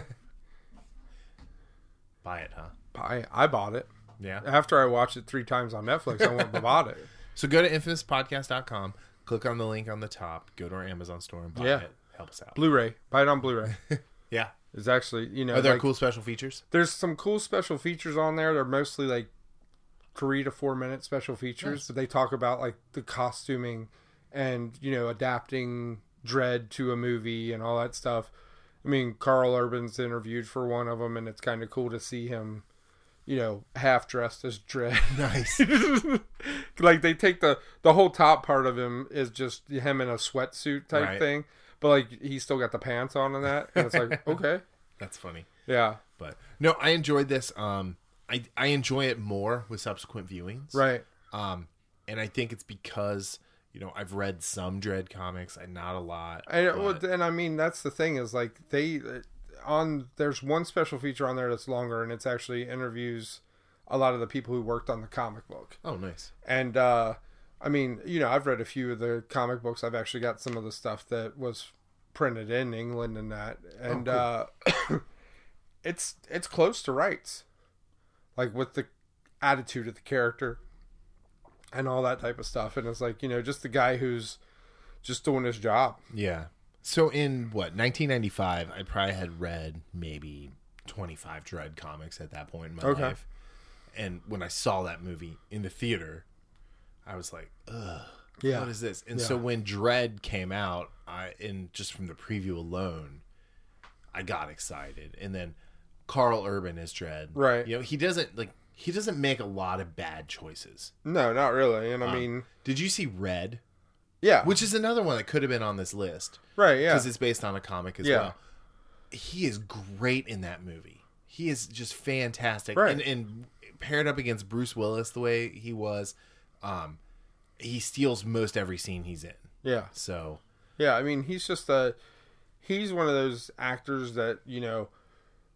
Buy it, huh? Buy it. I bought it. Yeah. After I watched it three times on Netflix, I went and bought it. So go to infamous podcast dot com. Click on the link on the top. Go to our Amazon store and buy Yeah. it. Help us out. Blu-ray. Buy it on Blu-ray. Yeah. It's actually, you know, Are there like, cool special features? there's some cool special features on there. They're mostly like three to four minute special features, Nice. but they talk about like the costuming and, you know, adapting Dread to a movie and all that stuff. I mean, Carl Urban's interviewed for one of them, and it's kind of cool to see him, you know, half dressed as Dread. Nice. Like they take the the whole top part of him is just him in a sweatsuit type Right. thing, but like he's still got the pants on and that, and it's like okay, That's funny. yeah, But no, I enjoyed this. Um, I I enjoy it more with subsequent viewings. right, Um, and I think it's because you know I've read some Dread comics and not a lot. and well, but- and I mean that's the thing is like they on there's one special feature on there that's longer, and it's actually interviews a lot of the people who worked on the comic book. oh, nice. And uh I mean, you know, I've read a few of the comic books. I've actually got some of the stuff that was printed in England and that. And Oh, uh it's it's close to rights. Like with the attitude of the character and all that type of stuff. And it's like, you know, just the guy who's just doing his job. Yeah. So in what nineteen ninety-five, I probably had read maybe twenty-five Dread comics at that point in my Okay. life. And when I saw that movie in the theater, I was like, ugh, Yeah. what is this? And Yeah. so when Dread came out, I and just from the preview alone, I got excited. And then Carl Urban is Dread. Right. You know, he doesn't like he doesn't make a lot of bad choices. No, not really. And I Um, mean, Did you see Red? yeah. Which is another one that could have been on this list. right, yeah. Because it's based on a comic as Yeah. well. He is great in that movie. He is just fantastic. Right. And, and paired up against Bruce Willis the way he was, um, he steals most every scene he's in. Yeah. So, Yeah, I mean, he's just a he's one of those actors that, you know,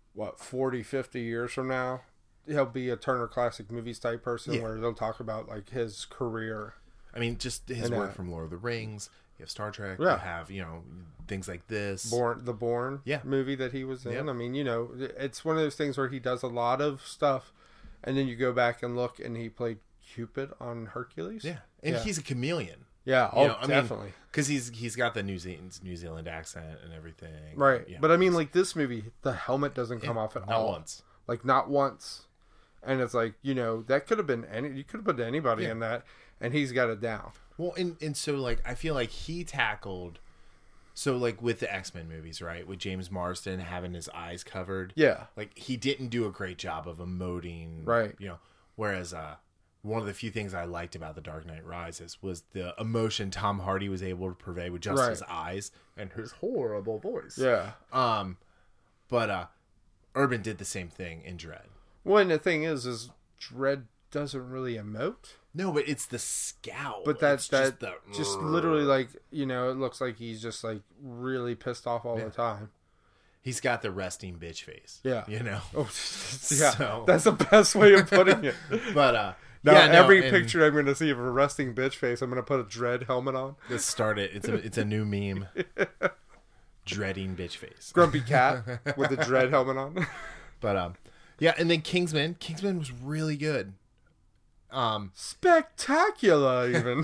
what, forty, fifty years from now, he'll be a Turner Classic Movies type person Yeah. where they'll talk about like his career. I mean, just his And, uh, work from Lord of the Rings. You have Star Trek. Yeah. You have, you know, things like this. Born the Bourne Yeah. movie that he was in. Yep. I mean, you know, it's one of those things where he does a lot of stuff, and then you go back and look, and he played Cupid on Hercules. Yeah, and Yeah. he's a chameleon. Yeah, You oh, know, I definitely. because he's he's got the New Zealand New Zealand accent and everything. Right. Yeah. But I mean, like this movie, the helmet doesn't come Yeah, off at not all. once. Like not once. And it's like, you know, that could have been any. You could have put anybody Yeah. in that, and he's got it down. Well, and and so like I feel like he tackled. So like with the X-Men movies, right? With James Marsden having his eyes covered. Yeah. Like he didn't do a great job of emoting. Right. You know, whereas uh, one of the few things I liked about The Dark Knight Rises was the emotion Tom Hardy was able to purvey with just Right. his eyes and his horrible voice. Yeah. Um, but uh, Urban did the same thing in Dread. Well, and the thing is, is Dredd doesn't really emote. No, but it's the scowl. But that's It's that just, the, just literally like, you know, it looks like he's just like really pissed off all Yeah. the time. He's got the resting bitch face. Yeah. You know. Oh, yeah. So- That's the best way of putting it. But uh, Now, yeah, no, every and picture I'm going to see of a resting bitch face, I'm going to put a Dredd helmet on. Let's start it. It's a it's a new meme. Dreading bitch face. Grumpy cat with a Dredd helmet on. But um, yeah, and then Kingsman. Kingsman was really good. Um, Spectacular, even.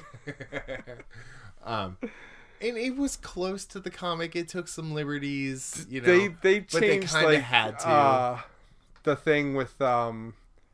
um, and it was close to the comic. It took some liberties, you know. they they but they changed kinda like had to. Uh, the thing with um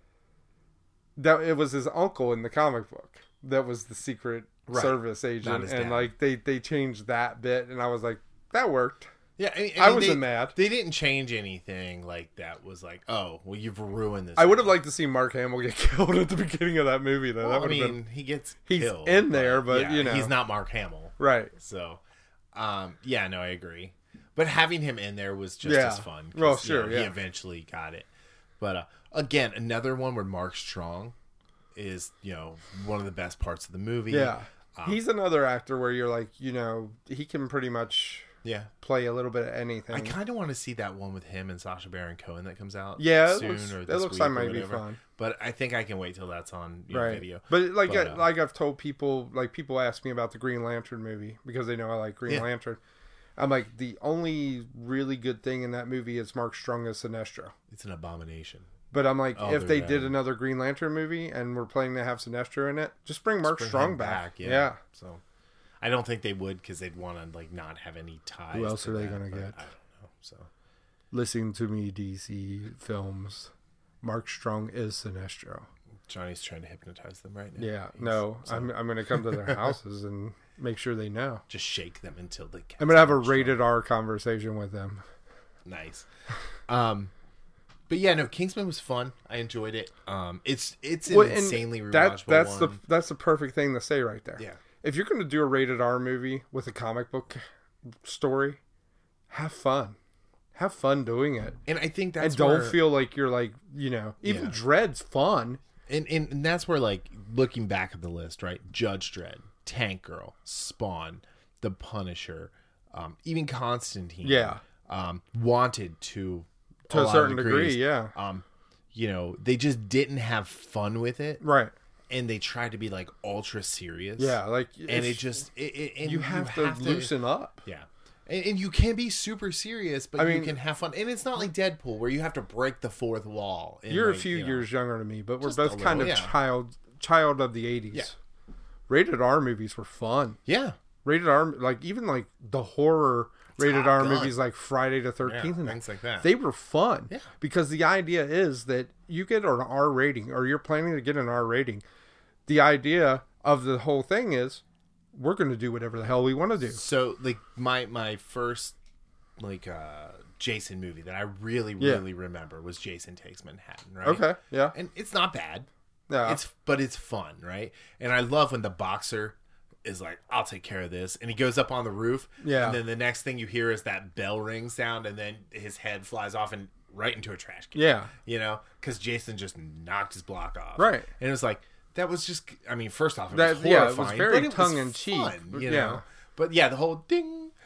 that it was his uncle in the comic book that was the secret Right. service Not agent, his and dad. like they they changed that bit, and I was like, that worked. Yeah, I, mean, I mean, wasn't they, mad. They didn't change anything like that. Was like, oh, well, you've ruined this. I would have liked to see Mark Hamill get killed at the beginning of that movie, though. Well, that I would have mean, been he gets He's killed, in there, but, yeah, you know. he's not Mark Hamill. right. So, um, yeah, no, I agree. But having him in there was just Yeah. as fun. 'cause, Well, you sure, know, yeah. He eventually got it. But uh, again, another one where Mark Strong is, you know, one of the best parts of the movie. Yeah, Um, he's another actor where you're like, you know, he can pretty much yeah. play a little bit of anything. I kind of want to see that one with him and Sacha Baron Cohen that comes out Yeah, it soon looks- or it this looks week like or might be whatever. fun. But I think I can wait till that's on you know, right. video. But like, But, I, uh, like I've told people, like people ask me about the Green Lantern movie because they know I like Green Yeah. Lantern. I'm like, the only really good thing in that movie is Mark Strong as Sinestro. It's an abomination. But I'm like, Oh, if they they're did bad. another Green Lantern movie and we're planning to have Sinestro in it, just bring Mark Bring Strong him back. yeah. yeah. So I don't think they would because they'd want to like not have any ties. Who else to are they that, gonna but get? I don't know. So Listen to me, D C films. Mark Strong is Sinestro. Johnny's trying to hypnotize them right now. Yeah, He's- no, so I'm I'm gonna come to their houses and make sure they know. just shake them until they. I'm gonna have a rated R conversation with them. Nice. Um, but yeah, no, Kingsman was fun. I enjoyed it. Um, it's it's an Well, and insanely rewatchable that, that's the one. that's the perfect thing to say right there. Yeah. If you're gonna do a rated R movie with a comic book story, have fun. Have fun doing it. And I think that's and don't where, feel like you're like, you know, even Yeah. Dread's fun. and, and and that's where like looking back at the list, right? Judge Dredd, Tank Girl, Spawn, The Punisher, um, even Constantine. Yeah. Um, wanted to To a lot of certain degrees. degree, yeah. Um, you know, they just didn't have fun with it, Right. and they tried to be like ultra serious. Yeah, like and if- it just it, it, and you have, to loosen up. Yeah. And, and you can be super serious, but I you mean- can have fun. And it's not like Deadpool where you have to break the fourth wall. and, You're a like, few you know, years younger than me, but we're Just both a kind little, of yeah. child child of the eighties. Yeah. Rated R movies were fun. Yeah. Rated R, like even like the horror rated Top R Gun. movies, like Friday the Yeah, Thirteenth, and things like that. they were fun. Yeah. Because the idea is that you get an R rating, or you're planning to get an R rating. The idea of the whole thing is we're going to do whatever the hell we want to do. So like my my first like uh Jason movie that I really Yeah. really remember was Jason Takes Manhattan, right? Okay, yeah, And it's not bad. yeah, It's but it's fun, right? And I love when the boxer is like, I'll take care of this, and he goes up on the roof. Yeah. And then the next thing you hear is that bell ring sound, and then his head flies off and right into a trash can. yeah, You know, because Jason just knocked his block off. Right. And it was like that was just. I mean, first off, it That- was yeah, it was horrifying. very but it tongue was in cheek, fun, but you yeah. know. But yeah, the whole ding.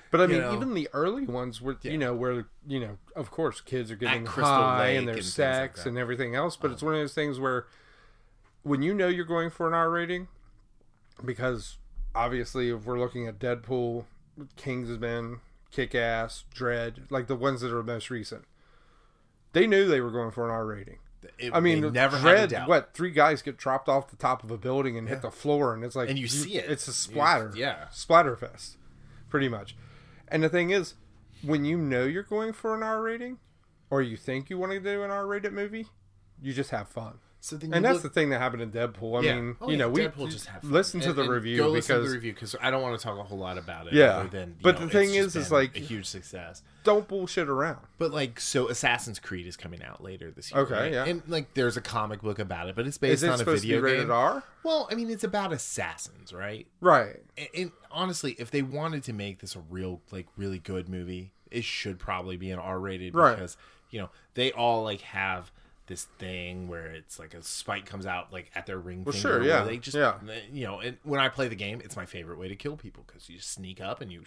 But I You mean, know? even the early ones were, Yeah. you know, where, you know, of course, kids are getting Crystal high Lake and there's and things like sex that. and everything else. But it's one of those things where when you know you're going for an R rating, because obviously if we're looking at Deadpool, Kingsman, Kick-Ass, Dredd, like the ones that are most recent, they knew they were going for an R rating. It, I mean, they never had a Dredd, doubt. what, three guys get dropped off the top of a building and hit the floor, and it's like... And you see it. It's a splatter. You- yeah. Splatter fest, pretty much. And the thing is, when you know you're going for an R rating, or you think you want to do an R-rated movie, you just have fun. So then And you that's look, the thing that happened in Deadpool. I yeah. mean, Oh, you yeah, know, we Deadpool just have fun. listen to And- the and review go because listen to the review because I don't want to talk a whole lot about it. Yeah. other than, you But know, the thing it's just is, is been like- a huge success. don't bullshit around. But like, so Assassin's Creed is coming out later this year. Okay, right? yeah. And like, there's a comic book about it, but it's Is based it on a supposed video to be rated game. R? Well, I mean, it's about assassins, right? Right. And, and honestly, if they wanted to make this a real, like, really good movie, it should probably be an R-rated Right. because you know they all like have this thing where it's like a spike comes out like at their ring Well, finger. sure, where yeah, They just, yeah. you know, and when I play the game, it's my favorite way to kill people because you just sneak up and you,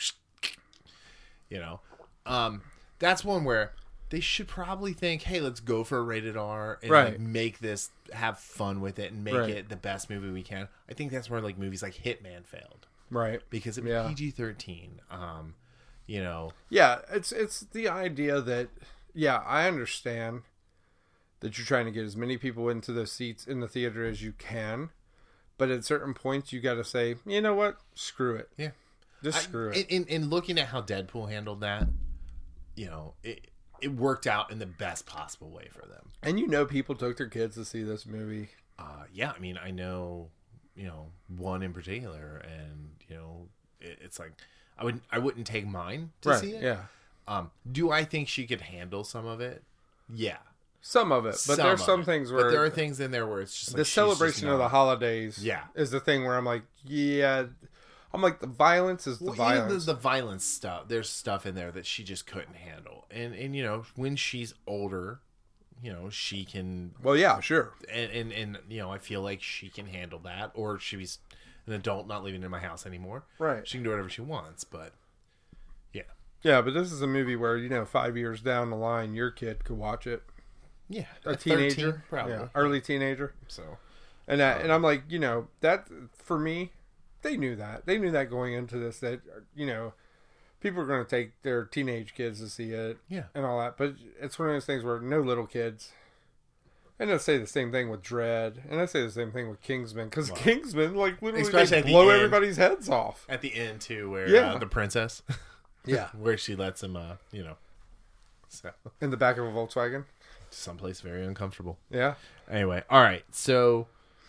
you know, um, that's one where they should probably think, hey, let's go for a rated R and Right. like, make this, have fun with it and make Right. it the best movie we can. I think that's where like movies like Hitman failed Right. because it was Yeah. P G thirteen. Um, you know, Yeah, it's it's the idea that yeah, I understand that you're trying to get as many people into the seats in the theater as you can, but at certain points you got to say, you know what, screw it, yeah. just I- screw it. In, in in looking at how Deadpool handled that, you know, it it worked out in the best possible way for them. And you know, people took their kids to see this movie. Uh, yeah, I mean, I know, you know, one in particular, and you know, it, it's like I would I wouldn't take mine to Right? see it. Yeah, Um, do I think she could handle some of it? Yeah, some of it, but some there's of some it. things where But there are things in there where it's just like the she's just celebration of the not- holidays, Yeah. is the thing where I'm like, yeah, I'm like the violence is the Well, even violence. the, the violence stuff. There's stuff in there that she just couldn't handle, and and you know, when she's older, you know, she can well, yeah, sure. and, and and you know, I feel like she can handle that, or she's an adult not living in my house anymore. Right. She can do whatever she wants, but yeah, Yeah, but this is a movie where, you know, five years down the line, your kid could watch it. yeah, A At teenager, thirteen, probably. yeah, early teenager, So and that, and I'm like, you know, that for me, they knew that they knew that going into this that you know, people are going to take their teenage kids to see it, Yeah. and all that. But it's one of those things where no little kids. And I say the same thing with Dredd, and I say the same thing with Kingsman, because Kingsman, like, literally, Especially they at the blow end. everybody's heads off. at the end too, where Yeah. uh, the princess, Yeah, where she lets him, uh, you know, so in the back of a Volkswagen. someplace very uncomfortable. Yeah, Anyway, all right, so.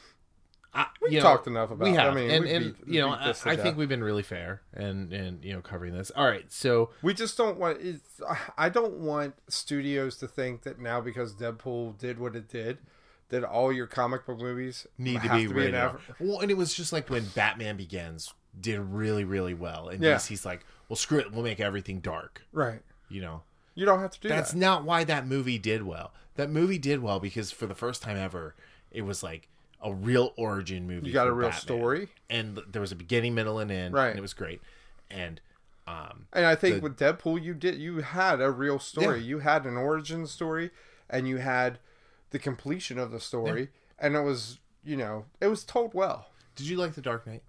I, we you know, talked enough about. We it. have, I mean, and, we and beat, you know, beat I, this to I death. think we've been really fair and and you know covering this. All right, so We just don't want. It's, I don't want studios to think that now because Deadpool did what it did, that all your comic book movies need to have be an rated R. Af- Well, and it was just like when Batman Begins did really really well, and Yeah. D C's like, well, screw it, we'll make everything dark. Right. You know, You don't have to do that's that. not why that movie did well. That movie did well because for the first time ever, it was like a real origin movie. You got for a real Batman. story. and there was a beginning, middle, and end, Right. and it was great. And um, And I think the- with Deadpool, you did. You had a real story. Yeah. You had an origin story, and you had the completion of the story, and it was, you know, it was told well. did you like The Dark Knight?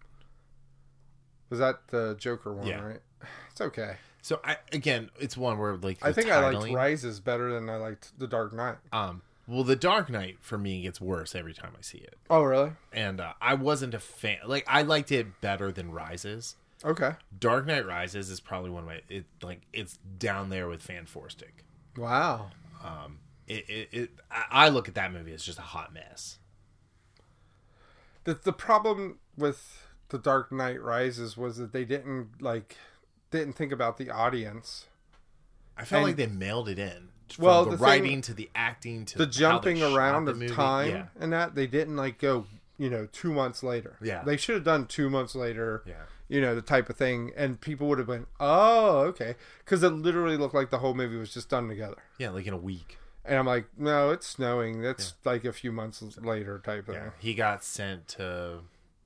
Was that the Joker one? Yeah. Right. It's okay. So I again, it's one where like the I think I liked titling- Rises better than I liked The Dark Knight. Um, well, The Dark Knight for me gets worse every time I see it, Oh, really? and uh, I wasn't a fan. Like I liked it better than Rises. Okay. Dark Knight Rises is probably one of my it like it's down there with Fan Four Stick. Wow. Um, it, it, it I I look at that movie as just a hot mess. The the problem with The Dark Knight Rises was that they didn't like didn't think about the audience. I felt And- like they mailed it in. From Well, the, the thing- writing to the acting to The how they jumping shot around the of movie. time Yeah. and that they didn't like go, you know, two months later. Yeah. They should have done two months later. Yeah. You know, the type of thing, and people would have been, oh, okay, because it literally looked like the whole movie was just done together. Yeah, like in a week. And I'm like, no, it's snowing. That's like a few months later type of Yeah, thing. he got sent to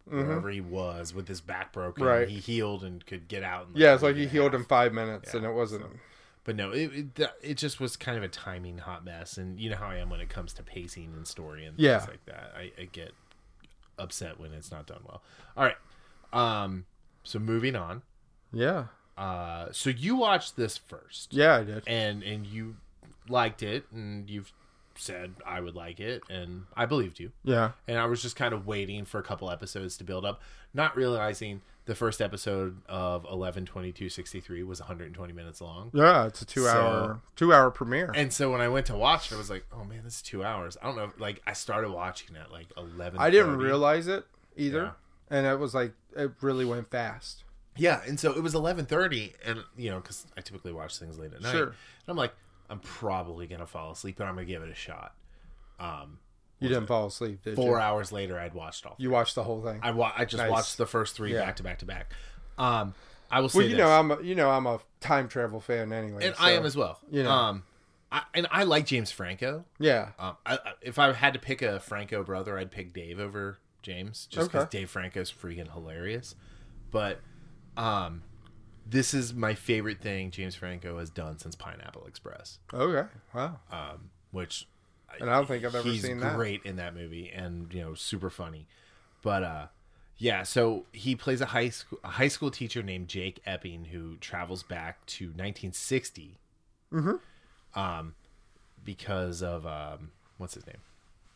Mhm. wherever he was with his back broken. Right. He healed and could get out. In Yeah, it's a like week he and a healed half. in five minutes, Yeah, and it wasn't. so- But no, it, it it just was kind of a timing hot mess, and you know how I am when it comes to pacing and story and Yeah. things like that. I, I get upset when it's not done well. All right, um, so moving on. Yeah, Uh, so you watched this first, yeah, I did. and and you liked it, and you've said I would like it, and I believed you. Yeah, And I was just kind of waiting for a couple episodes to build up, not realizing the first episode of eleven twenty-two sixty-three was one hundred twenty minutes long. yeah, it's a two-hour, two-hour premiere. And so when I went to watch it, I was like, "Oh man, this is two hours." I don't know. Like I started watching at like eleven. I didn't realize it either, Yeah. and it was like it really went fast. Yeah, and so it was eleven thirty, and you know, because I typically watch things late at night. Sure. And I'm like, I'm probably gonna fall asleep, but I'm gonna give it a shot. Um, You didn't fall asleep, did four you? hours later, I'd watched all. You watched the whole thing. I wa- I just Nice. watched the first three Yeah. back to back to back. Um, I will say well, you this, know, I'm a, you know I'm a time travel fan anyway, and so, I am as well. you know. Um, I, and I like James Franco. Yeah, Um, I, I, if I had to pick a Franco brother, I'd pick Dave over James, just because Okay. Dave Franco's freaking hilarious. But um, this is my favorite thing James Franco has done since Pineapple Express, okay, wow. um, which And I don't think I've ever he's seen that. great in that movie, and you know, super funny. But uh, yeah, so he plays a high school a high school teacher named Jake Epping who travels back to nineteen sixty. Mhm. Um, because of um, what's his name?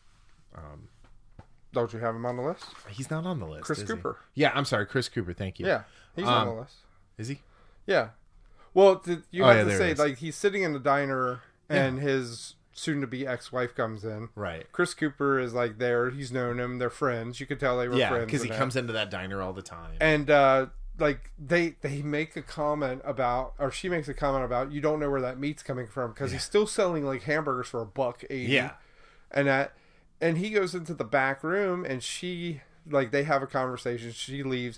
Don't you have him on the list? He's not on the list. Chris is he? Cooper. Yeah, I'm sorry, Chris Cooper. Thank you. Yeah, he's on Um, the list. Is he? Yeah. Well, th- you Oh, have yeah, to there say, it is. like, he's sitting in the diner, and his soon-to-be ex-wife comes in. Right. Chris Cooper is, like, there. He's known him. They're friends. You could tell they were Yeah, friends. because he and that. comes into that diner all the time. And, uh, like, they they make a comment about, or she makes a comment about, you don't know where that meat's coming from, because Yeah. he's still selling, like, hamburgers for a buck eighty. Yeah. And that, and he goes into the back room, and she, like, they have a conversation. She leaves,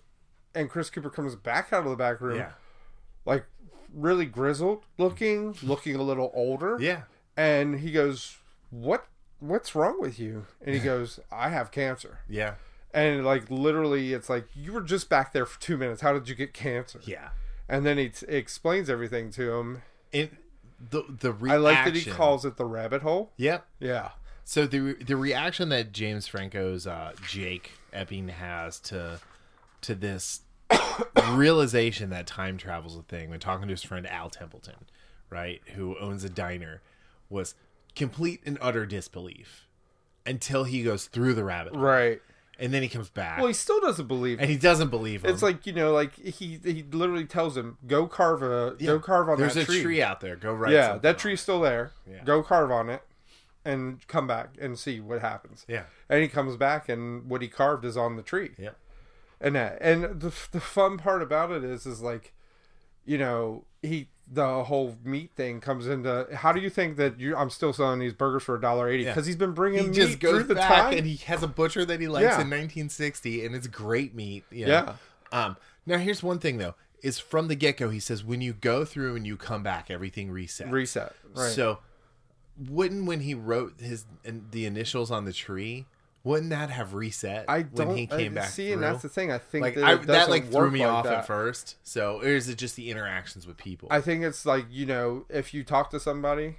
and Chris Cooper comes back out of the back room, Yeah. like, really grizzled looking, looking a little older. Yeah. And he goes, "What? What's wrong with you?" And he goes, "I have cancer." Yeah. And like literally, it's like, you were just back there for two minutes. How did you get cancer? Yeah. And then he t- explains everything to him. And the the reaction. I like that he calls it the rabbit hole. Yep. Yeah. So the the reaction that James Franco's uh, Jake Epping has to to this realization that time travel's a thing when talking to his friend Al Templeton, right, who owns a diner, was complete and utter disbelief until he goes through the rabbit hole. Right. And then he comes back. Well, he still doesn't believe and it. he doesn't believe him. It's like, you know, like he he literally tells him, "Go carve a Yeah. go carve on There's that a tree." tree. out there. Go write Yeah, something that on tree's it. still there. Yeah. Go carve on it, and come back and see what happens. Yeah. And he comes back, and what he carved is on the tree. Yep. And that, and the the fun part about it is, is like, you know, he the whole meat thing comes into. How do you think that you? I'm still selling these burgers for a dollar eighty Yeah. because he's been bringing He meat just through goes the back time. and he has a butcher that he likes Yeah. in nineteen sixty, and it's great meat. You know? Yeah. Um. Now here's one thing though: is from the get go, he says when you go through and you come back, everything resets. Reset. Right. So, wouldn't when he wrote his in, the initials on the tree, wouldn't that have reset I don't when he came I, back? see, through? and that's the thing. I think like that, I, it that doesn't like threw work me like off that. at first. So, or is it just the interactions with people? I think it's like, you know, if you talk to somebody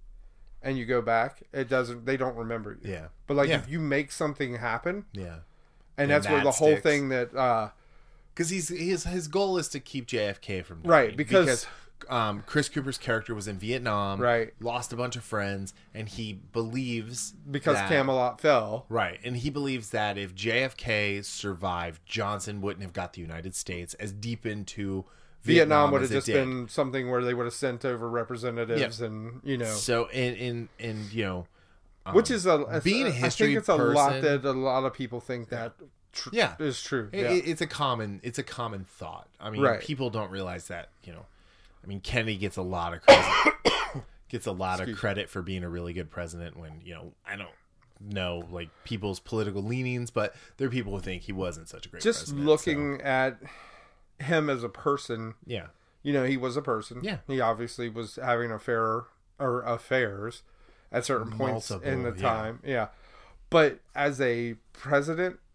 and you go back, it doesn't. They don't remember you. yeah. But like Yeah. if you make something happen, Yeah. and And that's where that the whole sticks. thing that. uh Because he's his his goal is to keep J F K from dying. Right, because- um, Chris Cooper's character was in Vietnam, Right. lost a bunch of friends, and he believes because that, Camelot fell. right, and he believes that if J F K survived, Johnson wouldn't have got the United States as deep into Vietnam, Vietnam, would as have it just did. been something where they would have sent over representatives, Yeah. and you know, So, and and and you know, um, which is a, a being a I history think it's a lot person- that a lot of people think that tr- Yeah. is true. It, Yeah. it- it's a common it's a common thought. I mean, Right. people don't realize that, you know. I mean, Kennedy gets a lot of credit, gets a lot Excuse of credit for being a really good president when, you know, I don't know like people's political leanings, but there are people who think he wasn't such a great Just president. looking so, at him as a person, yeah. you know, he was a person. Yeah. He obviously was having affair or affairs at certain points in the Multiple, yeah. time. Yeah. But as a president,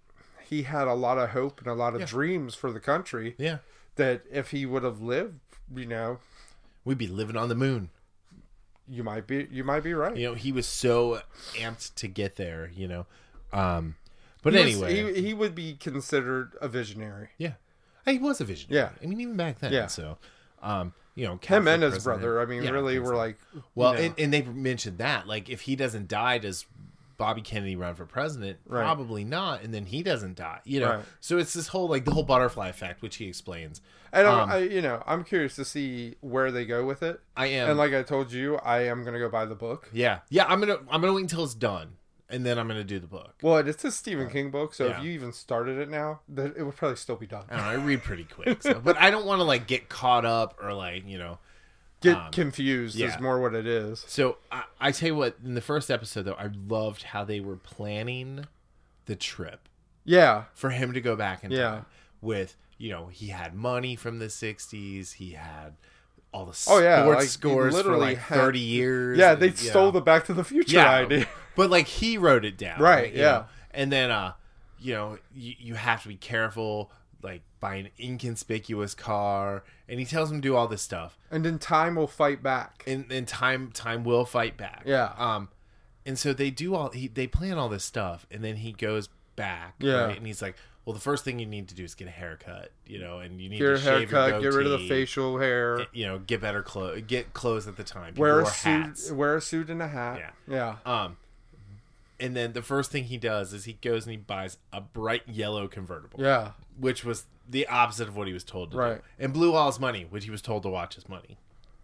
he had a lot of hope and a lot of Yeah. dreams for the country. Yeah. That if he would have lived, you know, We'd be living on the moon. you might be you might be right. You know, he was so amped to get there, you know. Um, but He was- anyway. he, he would be considered a visionary. yeah. He was a visionary. Yeah. I mean, even back then. Yeah. So, um, you know, Him Catholic and his president- brother. I mean, Yeah, really, think were so. like, Well, you know, and, and they mentioned that, like, if he doesn't die, does Bobby Kennedy run for president? Right. Probably not. And then he doesn't die, you know. Right. So it's this whole, like, the whole butterfly effect, which he explains. I don't, um, I, you know, I'm curious to see where they go with it. I am, And like I told you, I am gonna go buy the book. yeah, yeah. I'm gonna, I'm gonna wait until it's done, and then I'm gonna do the book. Well, it's a Stephen King book, so Yeah. if you even started it now, that it would probably still be done. I don't know, I read pretty quick, so, but I don't want to like get caught up or like you know. Get um, confused yeah. is more what it is. So I, I tell you what, in the first episode though, I loved how they were planning the trip Yeah, for him to go back in Yeah. time. With you know, he had money from the sixties, he had all the Oh, yeah, sports like, he scores for literally like had- thirty years. yeah, they you stole know. the Back to the Future yeah, idea. but like he wrote it down, Right, you yeah. know? And then uh, you know, you, you have to be careful. Like buy an inconspicuous car, and he tells him to do all this stuff, And then time will fight back. and and time time will fight back. Yeah. Um, and so they do all he they plan all this stuff, and then he goes back. Yeah. Right? And he's like, well, the first thing you need to do is get a haircut, you know, and you need Get a to shave your haircut, get rid of the goatee, facial hair, you know, get better clothes, get clothes at the time. People wear a wore suit, hats. wear a suit and a hat. Yeah. Yeah. Um, and then the first thing he does is he goes and he buys a bright yellow convertible. Yeah. Which was the opposite of what he was told to Right. do. And blew all his money, which he was told to watch his money.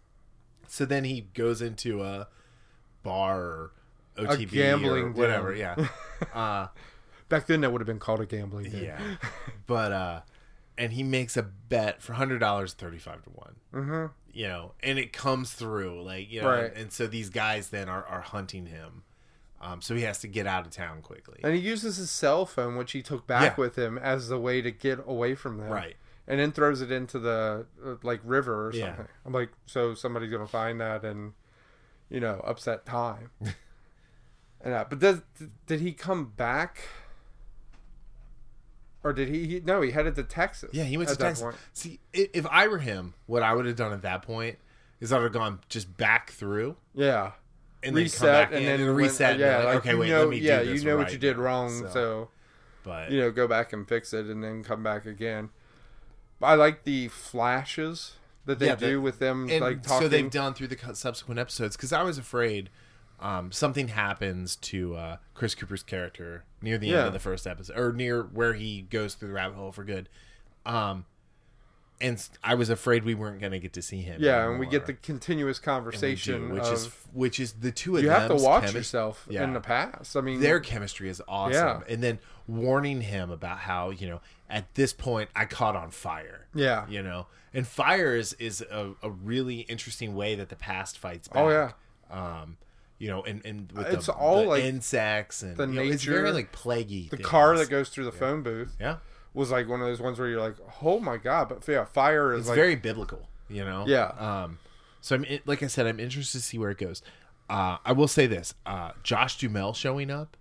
So then he goes into a bar or O T B gambling or whatever, den. yeah. Uh, Back then, that would have been called a gambling den. yeah. But, uh, and he makes a bet for one hundred dollars, thirty-five to one. Mm-hmm. You know, and it comes through, like, you know, Right. and, and so these guys then are, are hunting him. Um, so he has to get out of town quickly. And he uses his cell phone, which he took back Yeah. with him, as the way to get away from them. Right. And then throws it into the uh, like river or Yeah. something. I'm like, so somebody's gonna find that and, you know, upset time. and uh, but does did he come back? Or did he, he? No, he headed to Texas. Yeah, he went to at that Texas. point. See, i- if I were him, what I would have done at that point is I would have gone just back through Yeah. and then come Reset back and in then and went- reset. and be yeah, like, like okay, you wait, know, let me yeah, do this you know what right you did now. wrong, So, so but you know, go back and fix it, and then come back again. I like the flashes that they Yeah, do the- with them, and like talking. so they've done through the co- subsequent episodes because I was afraid um, something happens to uh, Chris Cooper's character near the Yeah. end of the first episode, or near where he goes through the rabbit hole for good. Um, and s- I was afraid we weren't going to get to see him. yeah, and we anymore. get the continuous And we conversation, do, which of, is which is the two of you them. have to watch yourself Yeah. in the past. I mean, Their chemistry is awesome. Yeah. And then warning him about how, you know, at this point I caught on fire. yeah, You know? And fire is, is a, a really interesting way that the past fights back. Oh, yeah. Um, you know, and, and with It's the, all, the like, insects and the you know, it's nature, very like plaguey. the things. car that goes through the phone booth Yeah. was like one of those ones where you're like, oh my god, but yeah, fire is It's like very biblical, you know? Yeah. Um, so I'm like I said, I'm interested to see where it goes. Uh, I will say this: uh, Josh Duhamel showing up,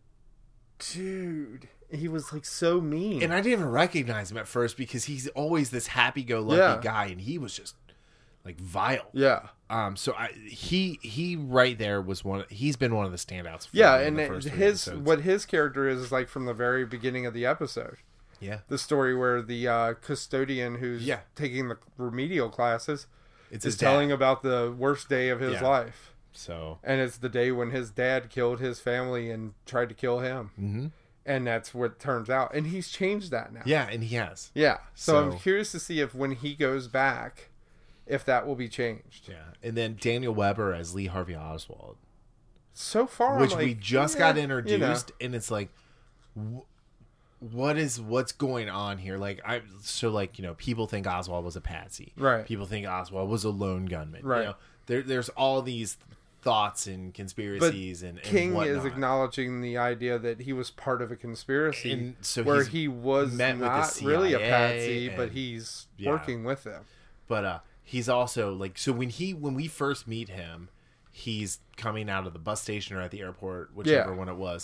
dude, he was like so mean. and I didn't even recognize him at first because he's always this happy-go-lucky Yeah. guy, and he was just like vile. yeah, Um, so I he he right there was one. He's been one of the standouts. For yeah, me in and the it- first three his episodes. what his character is is like from the very beginning of the episode. yeah, The story where the uh, custodian who's Yeah. taking the remedial classes it's is his telling dad. about the worst day of his Yeah. life. So And it's the day when his dad killed his family and tried to kill him. hmm And that's what turns out. And he's changed that now. yeah, and he has. Yeah. So, I'm So- curious to see if when he goes back, if that will be changed. Yeah, and then Daniel Weber as Lee Harvey Oswald, So far, which I'm we like, just yeah, got you know. introduced, and it's like, wh- what is what's going on here? Like I so like you know people think Oswald was a patsy, Right. People think Oswald was a lone gunman, Right. You know, there there's all these thoughts and conspiracies and, and King whatnot. is acknowledging the idea that he was part of a conspiracy And so where he's he was met with the not really a C I A patsy, but and- he's Yeah. working with them. But uh, he's also like so when he when we first meet him, he's coming out of the bus station or at the airport, whichever Yeah. one it was,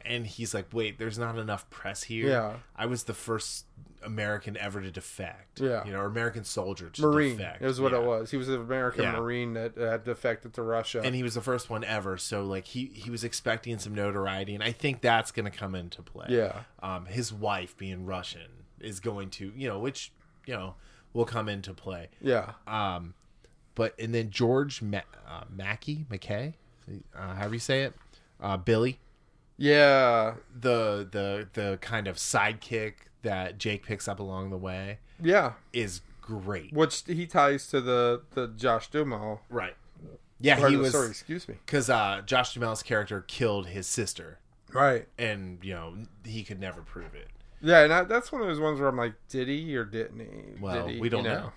and he's like, wait, there's not enough press here. Yeah. I was the first American ever to defect. Yeah. You know, or American soldier to Marine defect. is what yeah. it was. He was an American Yeah. Marine that had defected to Russia. And he was the first one ever, so like he, he was expecting some notoriety, and I think that's going to come into play. Yeah. Um, his wife being Russian is going to, you know, which, you know, will come into play. Yeah. Um, but and then George Ma- uh, Mackey, McKay, uh, however you say it, uh, Billy, Yeah. the the the kind of sidekick that Jake picks up along the way, Yeah. is great. Which he ties to the, the Josh Duhamel. Right. Yeah, Or he the- was. Sorry, excuse me. Because uh, Josh Duhamel's character killed his sister, Right. and you know he could never prove it. Yeah, and I, that's one of those ones where I'm like, did he or didn't he? Well, did he? we don't You know.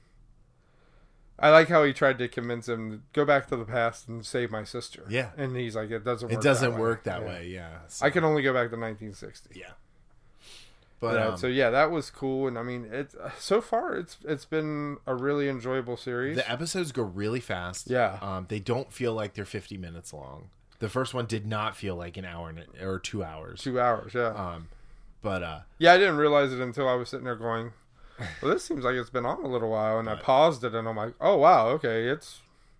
I like how he tried to convince him to go back to the past and save my sister. Yeah. And he's like, it doesn't work It doesn't that work way. that Yeah. way. Yeah. So, I can only go back to nineteen sixty. yeah. But Yeah, um, so yeah, that was cool, and I mean, it's so far it's it's been a really enjoyable series. the episodes go really fast. Yeah. Um, they don't feel like they're fifty minutes long. The first one did not feel like an hour and a- or two hours. Two hours, yeah, Um, but uh, yeah. I didn't realize it until I was sitting there going, "Well, this seems like it's been on a little while," and I Right. paused it, and I'm like, "Oh wow, okay, it's."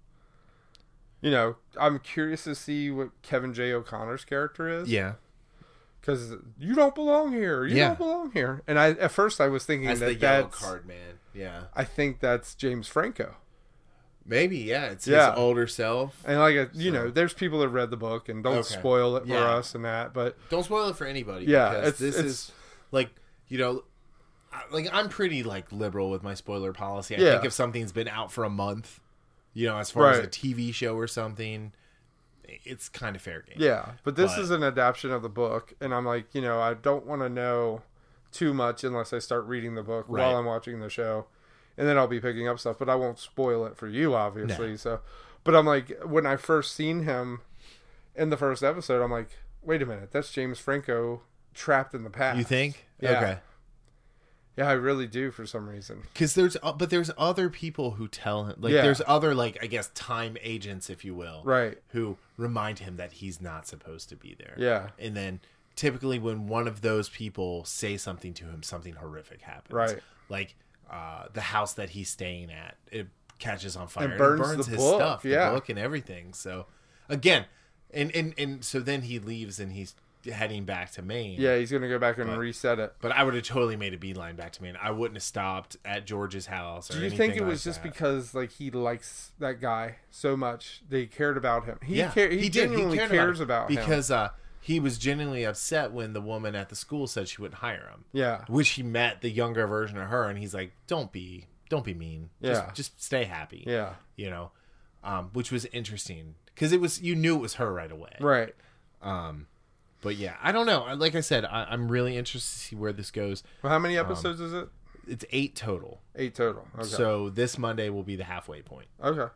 You know, I'm curious to see what Kevin J. O'Connor's character is. yeah, Because you don't belong here. You Yeah. don't belong here. And I at first I was thinking as that the yellow that's card man. Yeah, I think that's James Franco. maybe. Yeah, it's Yeah. his older self. And like a, you So- know, there's people that read the book and don't Okay. spoil it for Yeah. us and that, but Don't spoil it for anybody. Yeah, because it's- this it's- is like you know, I- like I'm pretty like liberal with my spoiler policy. I Yeah. think if something's been out for a month, you know, as far as a Right. T V show or something, it's kind of fair game. yeah, but this But- is an adaptation of the book, and I'm like, you know, I don't want to know too much unless I start reading the book Right. while I'm watching the show, and then I'll be picking up stuff, but I won't spoil it for you, obviously. No. So, but I'm like, when I first seen him in the first episode, I'm like, wait a minute, that's James Franco trapped in the past. You think? Yeah. Okay. Yeah, I really do for some reason. Because there's, uh, but there's other people who tell him, like, Yeah. there's other, like, I guess, time agents, if you will, Right. who remind him that he's not supposed to be there. Yeah. And then typically when one of those people say something to him, something horrific happens. Right. Like uh, the house that he's staying at, it catches on fire. And and burns it burns the his book, stuff, yeah. the book and everything. So again, and, and, and so then he leaves and he's heading back to Maine. Yeah, he's gonna go back and But- reset it. But I would have totally made a beeline back to Maine. I wouldn't have stopped at George's house. Or Do you anything think it like was just that. because like he likes that guy so much that he cared about him? He Yeah, care, he, did. genuinely cared cares about, about, it him. because uh, he was genuinely upset when the woman at the school said she wouldn't hire him. Yeah, Which he met the younger version of her, and he's like, "Don't be, don't be mean. Just, Yeah. just stay happy." yeah, You know, um, which was interesting because it was you knew it was her right away. right. Um, but yeah, I don't know. Like I said, I, I'm really interested to see where this goes. Well, how many episodes is it? It's eight total, Eight total. Okay. so this Monday will be the halfway point. okay.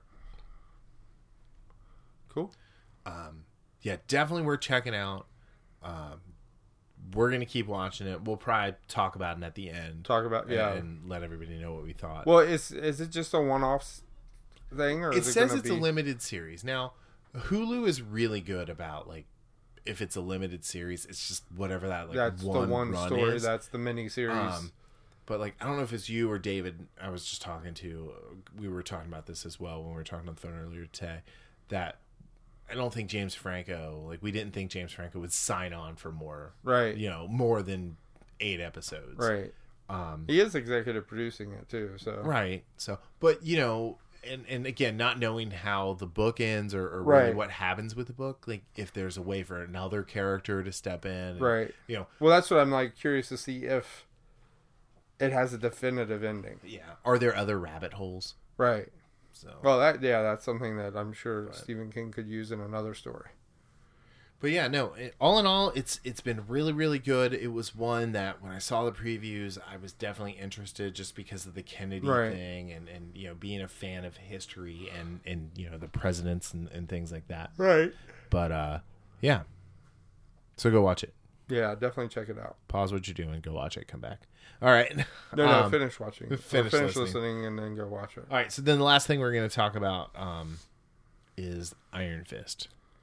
Cool. Yeah, definitely worth checking out. Um, we're gonna keep watching it. We'll probably talk about it at the end. Talk about yeah. and let everybody know what we thought. Well, is is it just a one-off thing, or it is it says gonna it's be... a limited series. Now, Hulu is really good about like if it's a limited series, it's just whatever that like That's one the one run story. is. That's the mini series. Um, but like I don't know if it's you or David. I was just talking to. We were talking about this as well when we were talking on the phone earlier today. That I don't think James Franco. Like we didn't think James Franco would sign on for more. right. You know, more than eight episodes. Right. Um, He is executive producing it too. So Right. So, but you know, and and again, not knowing how the book ends or, or really Right. what happens with the book, like if there's a way for another character to step in, and, Right. You know, Well, that's what I'm like curious to see if it has a definitive ending. yeah. Are there other rabbit holes? Right. So, Well, that yeah, that's something that I'm sure Stephen King could use in another story. but yeah, no. It, all in all, it's it's been really really good. It was one that when I saw the previews, I was definitely interested just because of the Kennedy Right. thing and and you know being a fan of history and and you know the presidents and, and things like that. Right. But uh, yeah. So go watch it. Yeah, definitely check it out. Pause what you're doing, go watch it, come back. All right. No, no, Um, finish watching. Or finish Finish, listening. listening. and then go watch it. All right. So then the last thing we're going to talk about um, is Iron Fist.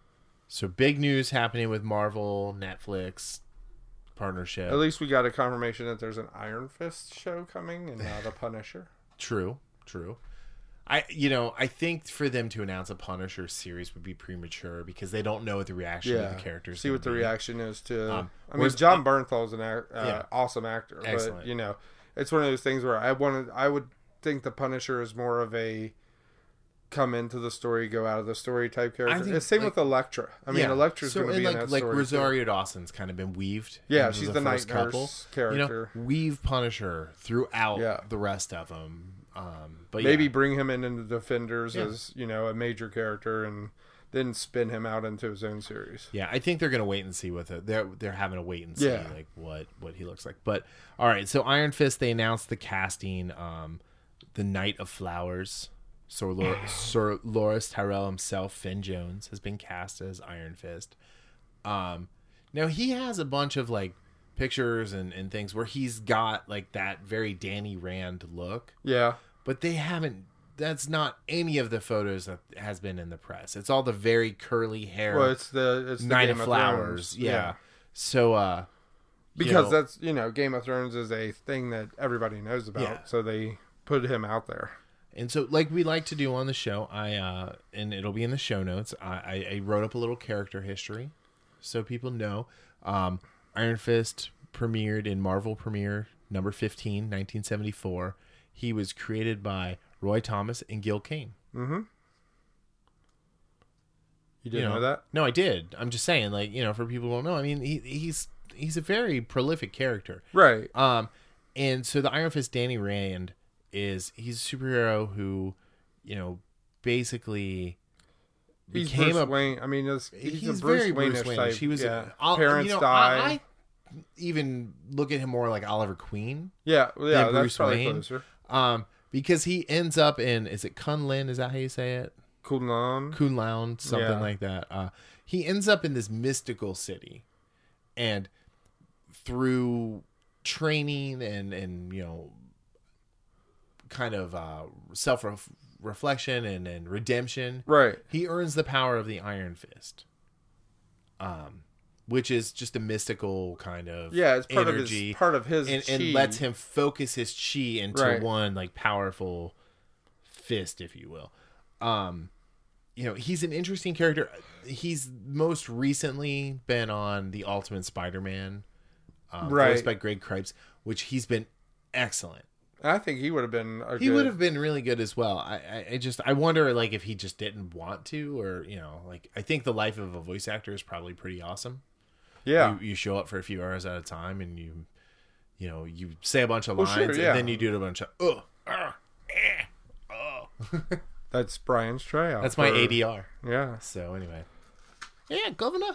So big news happening with Marvel, Netflix partnership. At least we got a confirmation that there's an Iron Fist show coming and not a Punisher. True, true. I, you know, I think for them to announce a Punisher series would be premature because they don't know what the reaction Yeah. of the characters. See what the be. reaction is to. Um, I mean, whereas- John Bernthal's an ac- uh, Yeah. awesome actor, Excellent. but you know, it's one of those things where I wanted. I would think the Punisher is more of a come into the story, go out of the story type character. think, It's same like- with Elektra. I mean, Yeah. Elektra's so, going to and be like, in that like story. too. Rosario Dawson's kind of been weaved. Yeah, into she's the, the, first night couple. nurse character. You know, weave Punisher throughout Yeah. the rest of them. Um, but Maybe yeah. bring him in into Defenders Yeah. as you know a major character, and then spin him out into his own series. Yeah, I think they're gonna wait and see what the, they're they're having to wait and see Yeah. like what what he looks like. But all right, so Iron Fist, they announced the casting. Um, the Knight of Flowers, Sir, Lor- Sir Loris Tyrell himself, Finn Jones, has been cast as Iron Fist. Um, now he has a bunch of like pictures and, and things where he's got like that very Danny Rand look, Yeah, but they haven't. That's not any of the photos that has been in the press. It's all the very curly hair. well, it's the it's the Knight Game of of Flowers. Thrones. Yeah. So, uh, because you know, that's you know Game of Thrones is a thing that everybody knows about, Yeah. so they put him out there. and so like we like to do on the show, I uh, and it'll be in the show notes. I, I, I wrote up a little character history, so people know. Um, Iron Fist premiered in Marvel Premiere number fifteen, nineteen seventy-four. He was created by Roy Thomas and Gil Kane. Mm-hmm. You didn't You know, know that? No, I did. I'm just saying, like, you know, for people who don't know, I mean, he, he's he's a very prolific character. Right. Um, and so the Iron Fist, Danny Rand, is he's a superhero who, you know, basically He's became Bruce a Wayne. I mean, it's, he's, he's a Bruce very Wayne Bruce Wayne. type. He was yeah. I'll- Parents you know, die. I, I even look at him more like Oliver Queen, yeah, well, yeah, than that's Bruce probably Wayne. closer. um, because he ends up in is it Kunlun? Is that how you say it? Kunlun. Kunlun, something Yeah. like that. Uh, he ends up in this mystical city, and through training and and you know, kind of uh, self reflection and and redemption, Right. he earns the power of the Iron Fist. Um, which is just a mystical kind of Yeah, it's part energy, of his part of his and, chi. and lets him focus his chi into Right. one like powerful fist, if you will. Um, you know, he's an interesting character. He's most recently been on the Ultimate Spider-Man, um, Right. voiced by Greg Cripes, which he's been excellent. I think he would have been. A He good, would have been really good as well. I, I, I just I wonder like if he just didn't want to, or you know, like I think the life of a voice actor is probably pretty awesome. Yeah. You, you show up for a few hours at a time, and you, you know, you say a bunch of Well, lines, sure, yeah. and then you do a bunch of oh, uh, eh, oh. That's Brian's tryout. That's my for- A D R. Yeah. So anyway, yeah, Governor.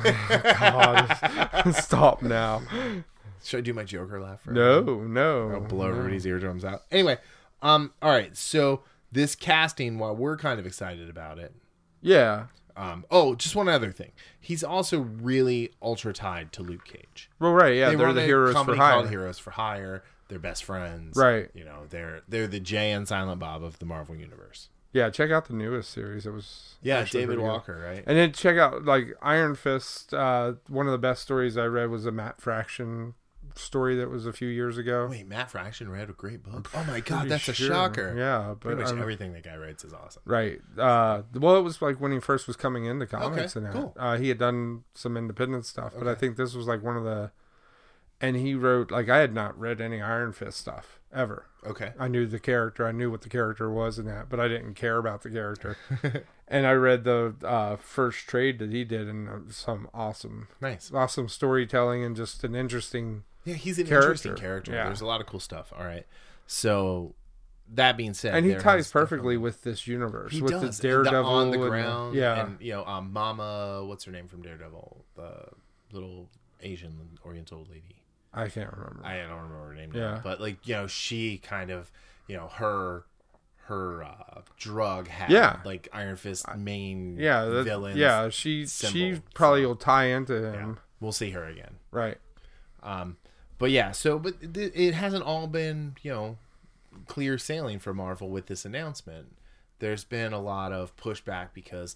God, stop now. Should I do my Joker laugh? For No, everyone? no. I'll blow no. everybody's eardrums out. Anyway, um, all right. So this casting, while we're kind of excited about it, Yeah. um, oh, just one other thing. He's also really ultra tied to Luke Cage. Well, right. Yeah, they they are run the a heroes for company hire. called Heroes for Hire. They're best friends, Right. You know, they're they're the Jay and Silent Bob of the Marvel universe. Yeah, check out the newest series. It was Yeah, actually David pretty good. Walker, right? And then check out like Iron Fist. Uh, one of the best stories I read was a Matt Fraction story that was a few years ago. Wait, Matt Fraction read a great book. Oh my god, Pretty that's a sure. shocker. Yeah, but Pretty much um, everything that guy writes is awesome. right. Uh, well, it was like when he first was coming into comics, Okay, and that. cool. Uh, he had done some independent stuff, but I Okay. think this was like one of the. And he wrote like I had not read any Iron Fist stuff ever. Okay. I knew the character. I knew what the character was and that, but I didn't care about the character. And I read the uh, first trade that he did, and uh, some awesome, Nice. awesome storytelling and just an interesting. Yeah, he's an Character. interesting character. Yeah. There's a lot of cool stuff. All right. So that being said, And he there ties has perfectly definitely- with this universe, He with does. the Daredevil the on the and the- ground. yeah, And you know, um, Mama, what's her name from Daredevil? The little Asian Oriental lady. I can't remember. I don't remember her name Yeah. now, but like you know, she kind of, you know, her her uh, drug had Yeah. like Iron Fist main yeah, that, villain. yeah. She symbol, she probably so- will tie into Yeah. him, We'll see her again. right? Um, but yeah, so but th- it hasn't all been you know clear sailing for Marvel with this announcement. There's been a lot of pushback because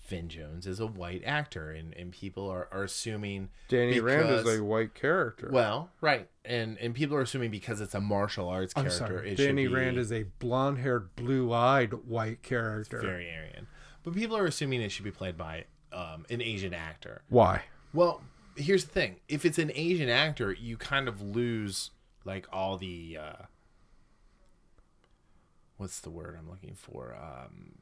Finn Jones is a white actor, and, and people are, are assuming Danny because, Rand is a white character. Well, right, and and people are assuming because it's a martial arts I'm character, sorry. it Danny should be Rand is a blonde-haired, blue-eyed white character. very Aryan. But people are assuming it should be played by um, an Asian actor. Why? Well, here's the thing: if it's an Asian actor, you kind of lose like all the uh, what's the word I'm looking for? Um,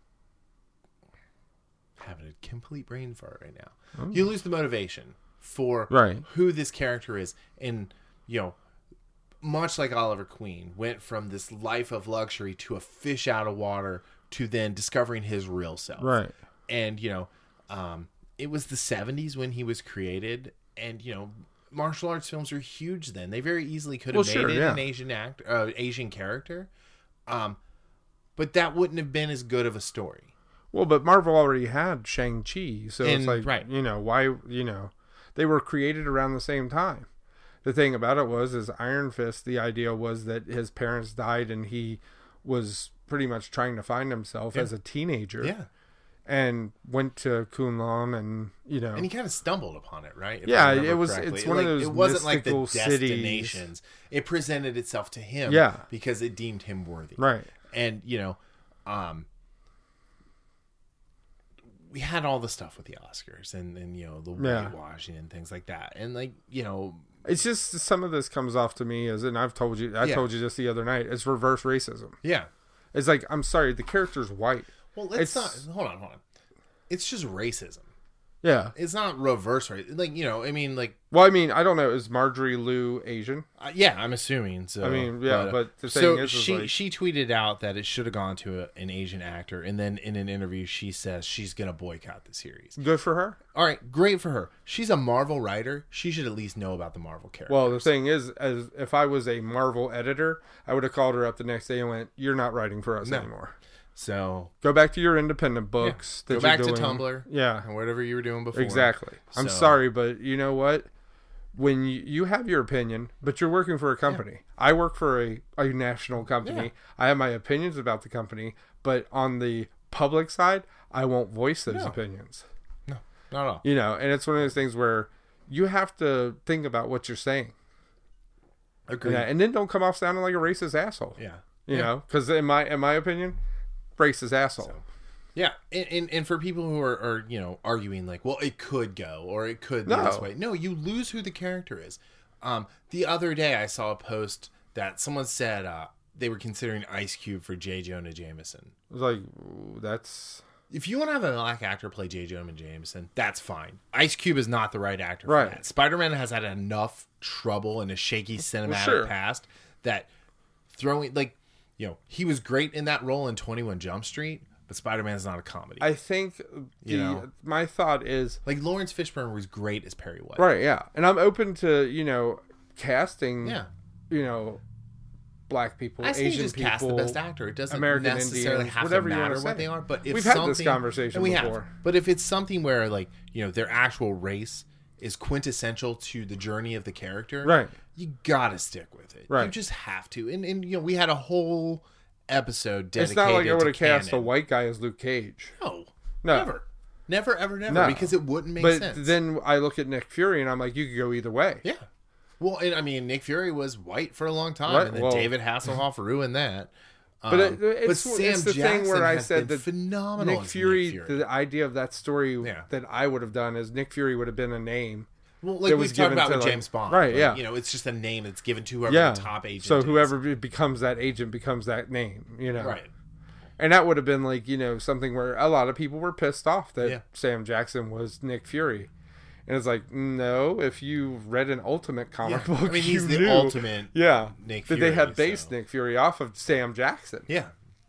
having a complete brain fart right now. Oh. You lose the motivation for right. who this character is, and you know, much like Oliver Queen went from this life of luxury to a fish out of water to then discovering his real self. Right. And you know, um, it was the seventies when he was created, and you know, martial arts films were huge then. They very easily could have well, made sure, it yeah. an Asian act, uh, Asian character, um, but that wouldn't have been as good of a story. Well, but Marvel already had Shang-Chi, so And, it's like, right. you know, why, you know, they were created around the same time. The thing about it was, is Iron Fist, the idea was that his parents died and he was pretty much trying to find himself yeah. as a teenager. Yeah. And went to Kunlun and, you know. And he kind of stumbled upon it, right? If yeah, I remember it was, correctly. it's one like, of those it wasn't like the mystical cities. destinations. It presented itself to him yeah. because it deemed him worthy. Right. And, you know, um, we had all the stuff with the Oscars and, and you know, the yeah. whitewashing and things like that. And, like, you know, it's just some of this comes off to me as, and I've told you, I yeah. told you this the other night, it's reverse racism. Yeah. It's like, I'm sorry, the character's white. Well, let's it's, not, hold on, hold on. It's just racism. Yeah. It's not reverse racism. Like, you know, I mean, like. Well, I mean, I don't know. Is Marjorie Liu Asian? Uh, yeah, I'm assuming. So I mean, yeah, but, uh, but the thing so is, is she like, she tweeted out that it should have gone to a, an Asian actor, and then in an interview she says she's gonna boycott the series. good for her. All right, great for her. She's a Marvel writer. She should at least know about the Marvel characters. Well, the thing is, as if I was a Marvel editor, I would have called her up the next day and went, "You're not writing for us No. anymore. So Go back to your independent books. yeah. That Go back you're to doing. Tumblr. Yeah, and whatever you were doing before. exactly. I'm So- sorry, but you know what? When you, you have your opinion, but you're working for a company. Yeah. I work for a, a national company. Yeah. I have my opinions about the company, but on the public side, I won't voice those no. opinions. No, not at all. You know, and it's one of those things where you have to think about what you're saying. Agreed. Yeah, and then don't come off sounding like a racist asshole. Yeah. You yeah. know, because in my in my opinion, racist asshole. So, yeah, and, and and for people who are, are you know arguing like, well, it could go or it could be No. this way. No, you lose who the character is. Um, the other day I saw a post that someone said uh, they were considering Ice Cube for J. Jonah Jameson. It was like, ooh, that's If you want to have a black actor play J. Jonah Jameson, that's fine. Ice Cube is not the right actor for Right. that. Spider-Man has had enough trouble in a shaky cinematic Well, sure. past that throwing like you know he was great in that role in twenty-one Jump Street. But Spider-Man's not a comedy. I think the You know? my thought is Like Lawrence Fishburne was great as Perry White. right, yeah, and I'm open to you know casting, Yeah. you know, black people, I say Asian you just people, cast the best actor. It doesn't American necessarily Indians, have whatever to you matter wanna what say. they are. But if We've had something, this conversation and we before. have. But if it's something where like you know their actual race is quintessential to the journey of the character, Right. You gotta stick with it. Right. You just have to. And and you know we had a whole episode dedicated. It's not like I would have to cast a canon. white guy as Luke Cage. No, No. never, never, ever, never, No. because it wouldn't make But sense. then I look at Nick Fury and I'm like, you could go either way. Yeah. Well, and I mean, Nick Fury was white for a long time, Right, and then well- David Hasselhoff ruined that. But Um, it, it's, but Sam it's the Jackson thing where I has said been that phenomenal. Nick as Fury, Nick Fury. the idea of that story Yeah. that I would have done is Nick Fury would have been a name. well, like that we was talked given about to, with like- James Bond, right, like, yeah. You know, it's just a name that's given to whoever Yeah. the top agent. So is. whoever be- becomes that agent becomes that name, you know. right? And that would have been like, you know, something where a lot of people were pissed off that Yeah. Sam Jackson was Nick Fury. And it's like, no, if you read an Ultimate comic Yeah. book, I mean, you he's the knew, ultimate yeah, Nick that Fury. they had based so- Nick Fury off of Sam Jackson. Yeah.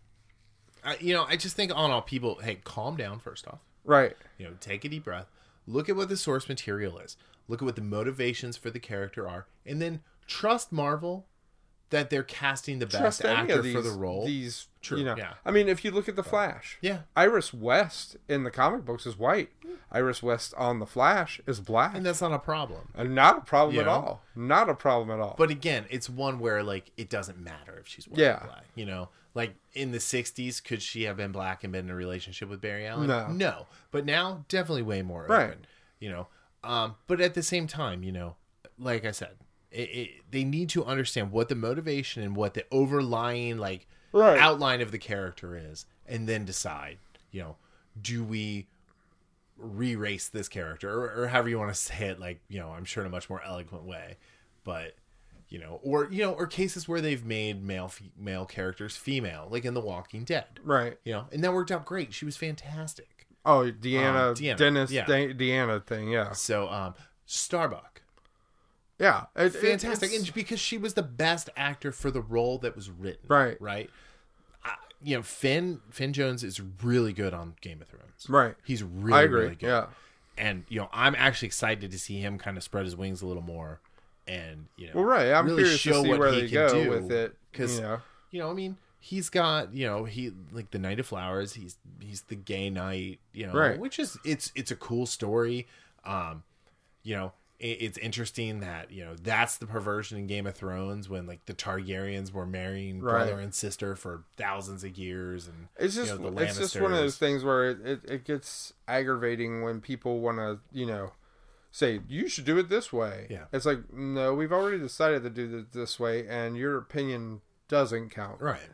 I, you know, I just think on all people, hey, calm down first off. Right. You know, take a deep breath. Look at what the source material is. Look at what the motivations for the character are, and then trust Marvel that they're casting the best trust any actor of these, for the role. These, True, you know, yeah. I mean, if you look at the Flash, Yeah. Iris West in the comic books is white. Iris West on the Flash is black, And that's not a problem. and not a problem You at know? all. Not a problem at all. But again, it's one where like it doesn't matter if she's white Yeah. or black. You know, like in the sixties, could she have been black and been in a relationship with Barry Allen? No. No. But now, definitely way more Right. open. You know, um, but at the same time, you know, like I said, it, it, they need to understand what the motivation and what the overlying like Right. outline of the character is, and then decide. You know, do we re-race this character, or, or however you want to say it? Like, you know, I'm sure in a much more eloquent way, but. You know, or you know, or cases where they've made male fe- male characters female, like in The Walking Dead. right. You know, and that worked out great. She was fantastic. Oh, Deanna, Um, Deanna, Dennis, yeah. De- Deanna thing, yeah, So, um, Starbuck, yeah, it, it- fantastic, it's- and because she was the best actor for the role that was written. Right. right. I, you know, Finn Finn Jones is really good on Game of Thrones. Right. He's really I agree. really good. Yeah. And you know, I'm actually excited to see him kind of spread his wings a little more, and you know, Well, right. I'm really curious show to see what where he they can go do, with it. because You know, you know, I mean, he's got, you know, he like the Knight of Flowers. He's he's the gay knight, you know, Right. which is it's it's a cool story. Um, you know, it, it's interesting that you know that's the perversion in Game of Thrones when like the Targaryens were marrying Right. brother and sister for thousands of years, and it's just you know, the it's just one of Lannisters. those things where it, it, it gets aggravating when people want to, you know, say you should do it this way. Yeah. It's like, no, we've already decided to do it this way, and your opinion doesn't count. Right.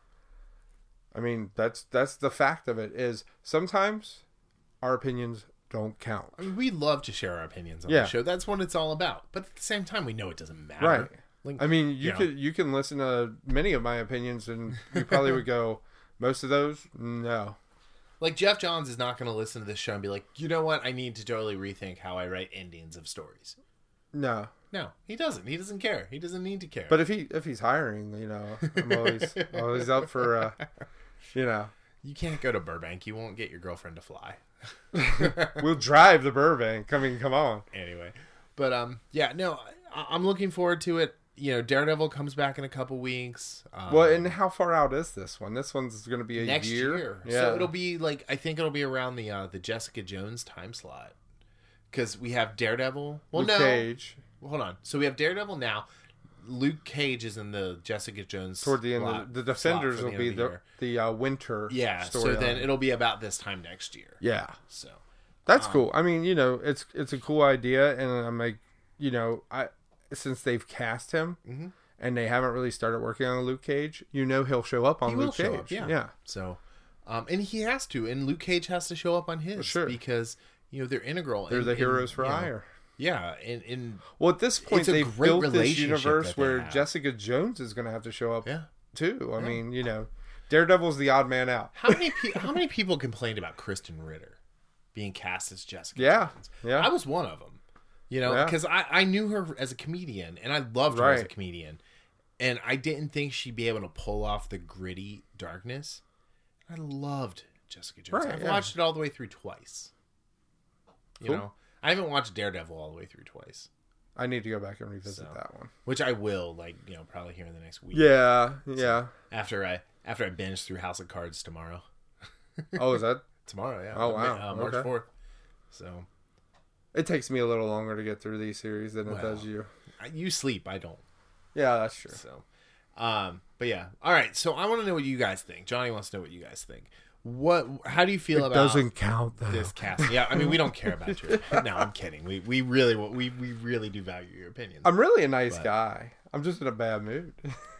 I mean, that's that's the fact of it. Is sometimes our opinions don't count. I mean, we love to share our opinions on Yeah. the show. That's what it's all about. But at the same time, we know it doesn't matter. Right. Like, I mean, you you know. could you can listen to many of my opinions, and you probably would go, most of those, no. Like, Jeff Johns is not going to listen to this show and be like, you know what? I need to totally rethink how I write endings of stories. No. No, he doesn't. He doesn't care. He doesn't need to care. But if he if he's hiring, you know, I'm always always up for, uh, you know, you can't go to Burbank. You won't get your girlfriend to fly. we'll drive the Burbank. I mean, come on. Anyway. But, um, yeah, no, I- I'm looking forward to it. You know, Daredevil comes back in a couple weeks. Um, Well, and how far out is this one? This one's going to be a next year. year. Yeah. So it'll be like, I think it'll be around the uh, the Jessica Jones time slot. Because we have Daredevil. Well, Luke no. Cage. Hold on. So we have Daredevil now. Luke Cage is in the Jessica Jones Toward the end, slot- of the, the slot Defenders for will end be of the year. the uh, winter. Yeah. story So then line. it'll be about this time next year. yeah, So that's Um, cool. I mean, you know, it's it's a cool idea, and I'm like, you know, I since they've cast him Mhm. and they haven't really started working on Luke Cage, you know, he'll show up on he Luke will show Cage. up. Yeah. yeah, So, um, and he has to, and Luke Cage has to show up on his Sure. because you know they're integral. they're in- the in, heroes for you know, hire. Yeah, and in Well, at this point, It's a they've great built this relationship universe that they where have. Jessica Jones is going to have to show up yeah. too. I Yeah. mean, you know, Daredevil's the odd man out. How many pe- how many people complained about Kristen Ritter being cast as Jessica Yeah, Jones? yeah. I was one of them. You know, Yeah. because I, I knew her as a comedian and I loved her as a Right. comedian, and I didn't think she'd be able to pull off the gritty darkness. I loved Jessica Jones. Right, I've yeah. watched it all the way through twice. You Cool. know, I haven't watched Daredevil all the way through twice, I need to go back and revisit So. that one. which I will, like you know, probably here in the next week. Yeah, yeah. After I after I binge through House of Cards tomorrow. Oh, is that? Tomorrow, yeah. Oh, wow. Uh, March Okay. fourth. So It takes me a little longer to get through these series than it Wow. does you. I- you sleep, I don't. Yeah, that's true. So, um, but yeah. All right. So I want to know what you guys think. Johnny wants to know what you guys think. What? How do you feel It about doesn't count though. this casting? Yeah, I mean, we don't care about your. No, I'm kidding. We we really we we really do value your opinions. I'm really a nice But- guy. I'm just in a bad mood.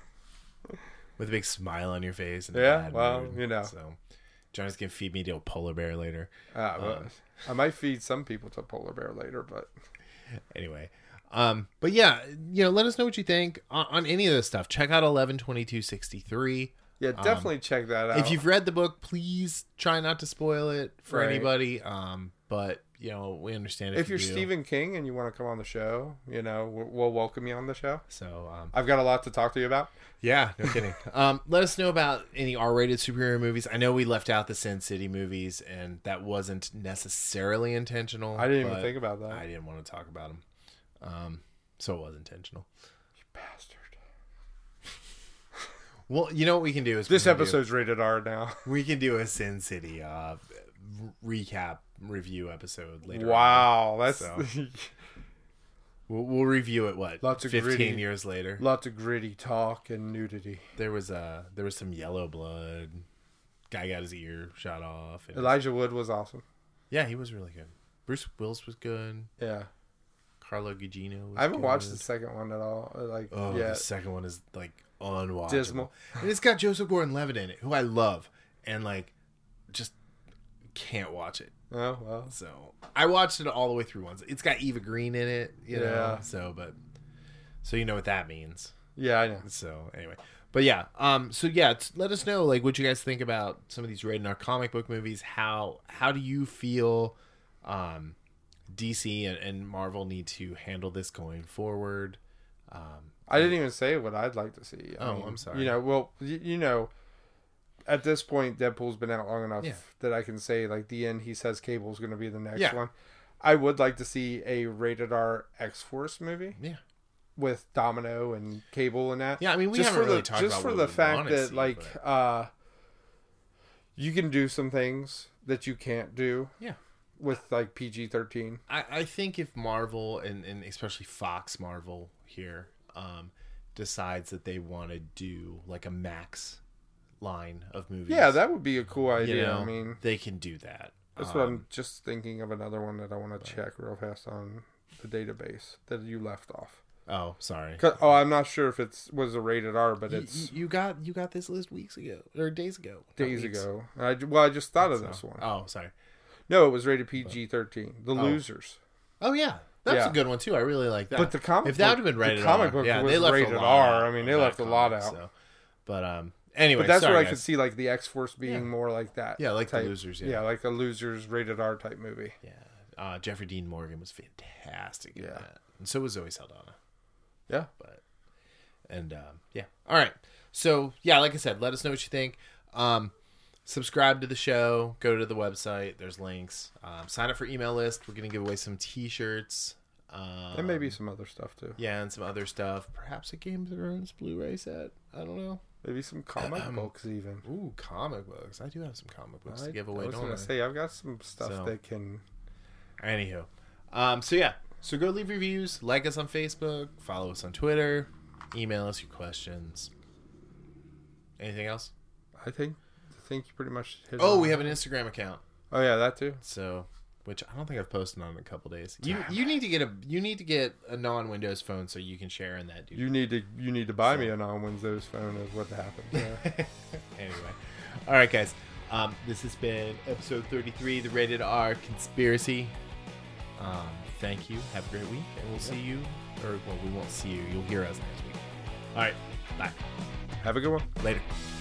With a big smile on your face. And a Yeah, bad well, mood. you know. So Johnny's gonna feed me to a polar bear later. Uh, well, I might feed some people to polar bear later, but Anyway. Um, but yeah, you know, let us know what you think on, on any of this stuff. Check out eleven twenty-two sixty-three. yeah, definitely check that out. Um, If you've read the book, please try not to spoil it for Right. anybody. Um, but you know, we understand if, if you're you do. Stephen King and you want to come on the show, you know, we'll, we'll welcome you on the show. So um, I've got a lot to talk to you about. yeah, no kidding. um, let us know about any R-rated superhero movies. I know we left out the Sin City movies, and that wasn't necessarily intentional. I didn't even but think about that. I didn't want to talk about them, um, so it was intentional. You bastard. Well, you know what we can do is This we can episode's rated R now. Do, we can do a Sin City uh, recap review episode later. Wow, on. that's So, we'll, we'll review it. What? Lots of fifteen gritty- years later. lots of gritty talk and nudity. There was uh there was some yellow blood. Guy got his ear shot off. and- Elijah Wood was awesome. Yeah, he was really good. Bruce Willis was good. Yeah, Carlo Gugino was I haven't good. watched the second one at all. Like, Oh, yeah, the second one is like unwatchable. Dismal. And it's got Joseph Gordon-Levitt in it, who I love, and like just can't watch it. oh well. So I watched it all the way through once. It's got Eva Green in it, you know. Yeah. So, but so you know what that means. Yeah, I know. So anyway, but yeah, um, so yeah, t- let us know like what you guys think about some of these rated R comic book movies. How how do you feel um, D C and, and Marvel need to handle this going forward? Um, I didn't even say what I'd like to see. I Oh, mean, I'm sorry. You know, well, you, you know, at this point, Deadpool's been out long enough Yeah. that I can say, like, the end, he says Cable's going to be the next Yeah. one. I would like to see a rated R X-Force movie yeah, with Domino and Cable and that. yeah. I mean, we just haven't for really the, talked just about for what the we fact wanna that, see, like, but- uh, you can do some things that you can't do. Yeah. With like P G thirteen. I, I think if Marvel and, and especially Fox Marvel here um, decides that they want to do like a Max line of movies, Yeah, that would be a cool idea. you know, I mean, they can do that. that's Um, what I'm just thinking of another one that I want to check real fast on the database that you left off. Oh, sorry. 'Cause- Oh, I'm not sure if it's was a rated R, but You, it's you got you got this list weeks ago or days ago. Not days weeks. ago. I, well, I just thought of So- this one. Oh, sorry. No, it was rated P G thirteen. The Losers. Oh yeah, that's Yeah. a good one too. I really like that. But the comic if that book- would have been the rated comic R, book yeah, was they left rated a lot R. out I mean, of they that left a lot comic, out. So. But um, anyway, But that's sorry, where I guys. could see like the X Force being Yeah. more like that. Yeah, like the type. Losers, yeah. Yeah, like a Losers rated R type movie. Yeah, uh, Jeffrey Dean Morgan was fantastic in Yeah. that, and so was Zoe Saldana. Yeah. But and um, yeah, all right. So yeah, like I said, let us know what you think. Um, subscribe to the show. Go to the website. There's links. Um, sign up for email list. We're gonna give away some T-shirts. Um, And maybe some other stuff too. yeah, and some other stuff. Perhaps a Game of Thrones Blu-ray set. I don't know. Maybe some comic books even. Ooh, comic books. I do have some comic books I, to give I away. was Don't gonna I? say I've got some stuff So- that can. Anywho, um, so yeah, so go leave reviews, like us on Facebook, follow us on Twitter, email us your questions. Anything else? I think. I think you pretty much. Hit Oh, on we it. have an Instagram account, Oh yeah, that too. so which I don't think I've posted on in a couple days. You you need to get a you need to get a non-Windows phone so you can share in that, dude. You need to. You need to buy So- me a non-Windows phone. Is what happened. Yeah. Anyway, all right, guys. Um, this has been episode thirty-three, the Rated R Conspiracy. Um, thank you. Have a great week, and we'll see you. Or well, we won't see you. You'll hear us next week. All right. Bye. Have a good one. Later.